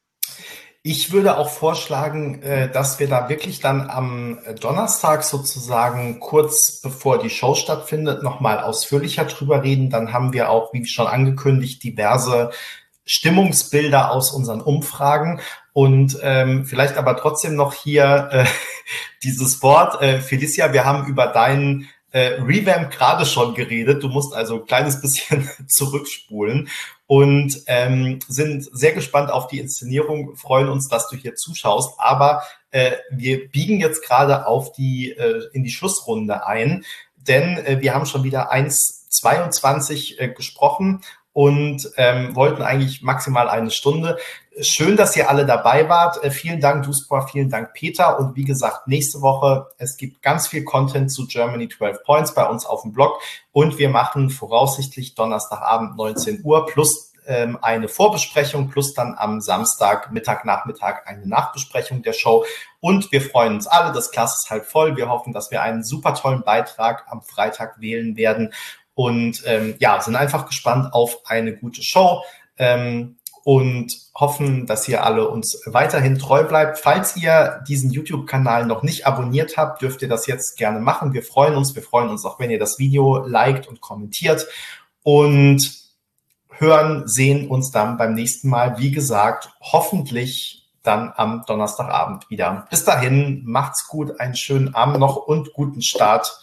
Ich würde auch vorschlagen, dass wir da wirklich dann am Donnerstag sozusagen kurz bevor die Show stattfindet, nochmal ausführlicher drüber reden. Dann haben wir auch, wie schon angekündigt, diverse Stimmungsbilder aus unseren Umfragen. Und vielleicht aber trotzdem noch hier dieses Wort. Felicia, wir haben über deinen Revamp gerade schon geredet. Du musst also ein kleines bisschen zurückspulen und sind sehr gespannt auf die Inszenierung, freuen uns, dass du hier zuschaust. Aber wir biegen jetzt gerade in die Schlussrunde ein, denn wir haben schon wieder 1:22 gesprochen und wollten eigentlich maximal eine Stunde. Schön, dass ihr alle dabei wart. Vielen Dank, Duspor, vielen Dank, Peter. Und wie gesagt, nächste Woche, es gibt ganz viel Content zu Germany 12 Points bei uns auf dem Blog. Und wir machen voraussichtlich Donnerstagabend 19 Uhr plus eine Vorbesprechung, plus dann am Samstag, Nachmittag eine Nachbesprechung der Show. Und wir freuen uns alle, das Glas ist halb voll. Wir hoffen, dass wir einen super tollen Beitrag am Freitag wählen werden. Und sind einfach gespannt auf eine gute Show. Und hoffen, dass ihr alle uns weiterhin treu bleibt. Falls ihr diesen YouTube-Kanal noch nicht abonniert habt, dürft ihr das jetzt gerne machen. Wir freuen uns auch, wenn ihr das Video liked und kommentiert und sehen uns dann beim nächsten Mal, wie gesagt, hoffentlich dann am Donnerstagabend wieder. Bis dahin, macht's gut, einen schönen Abend noch und guten Start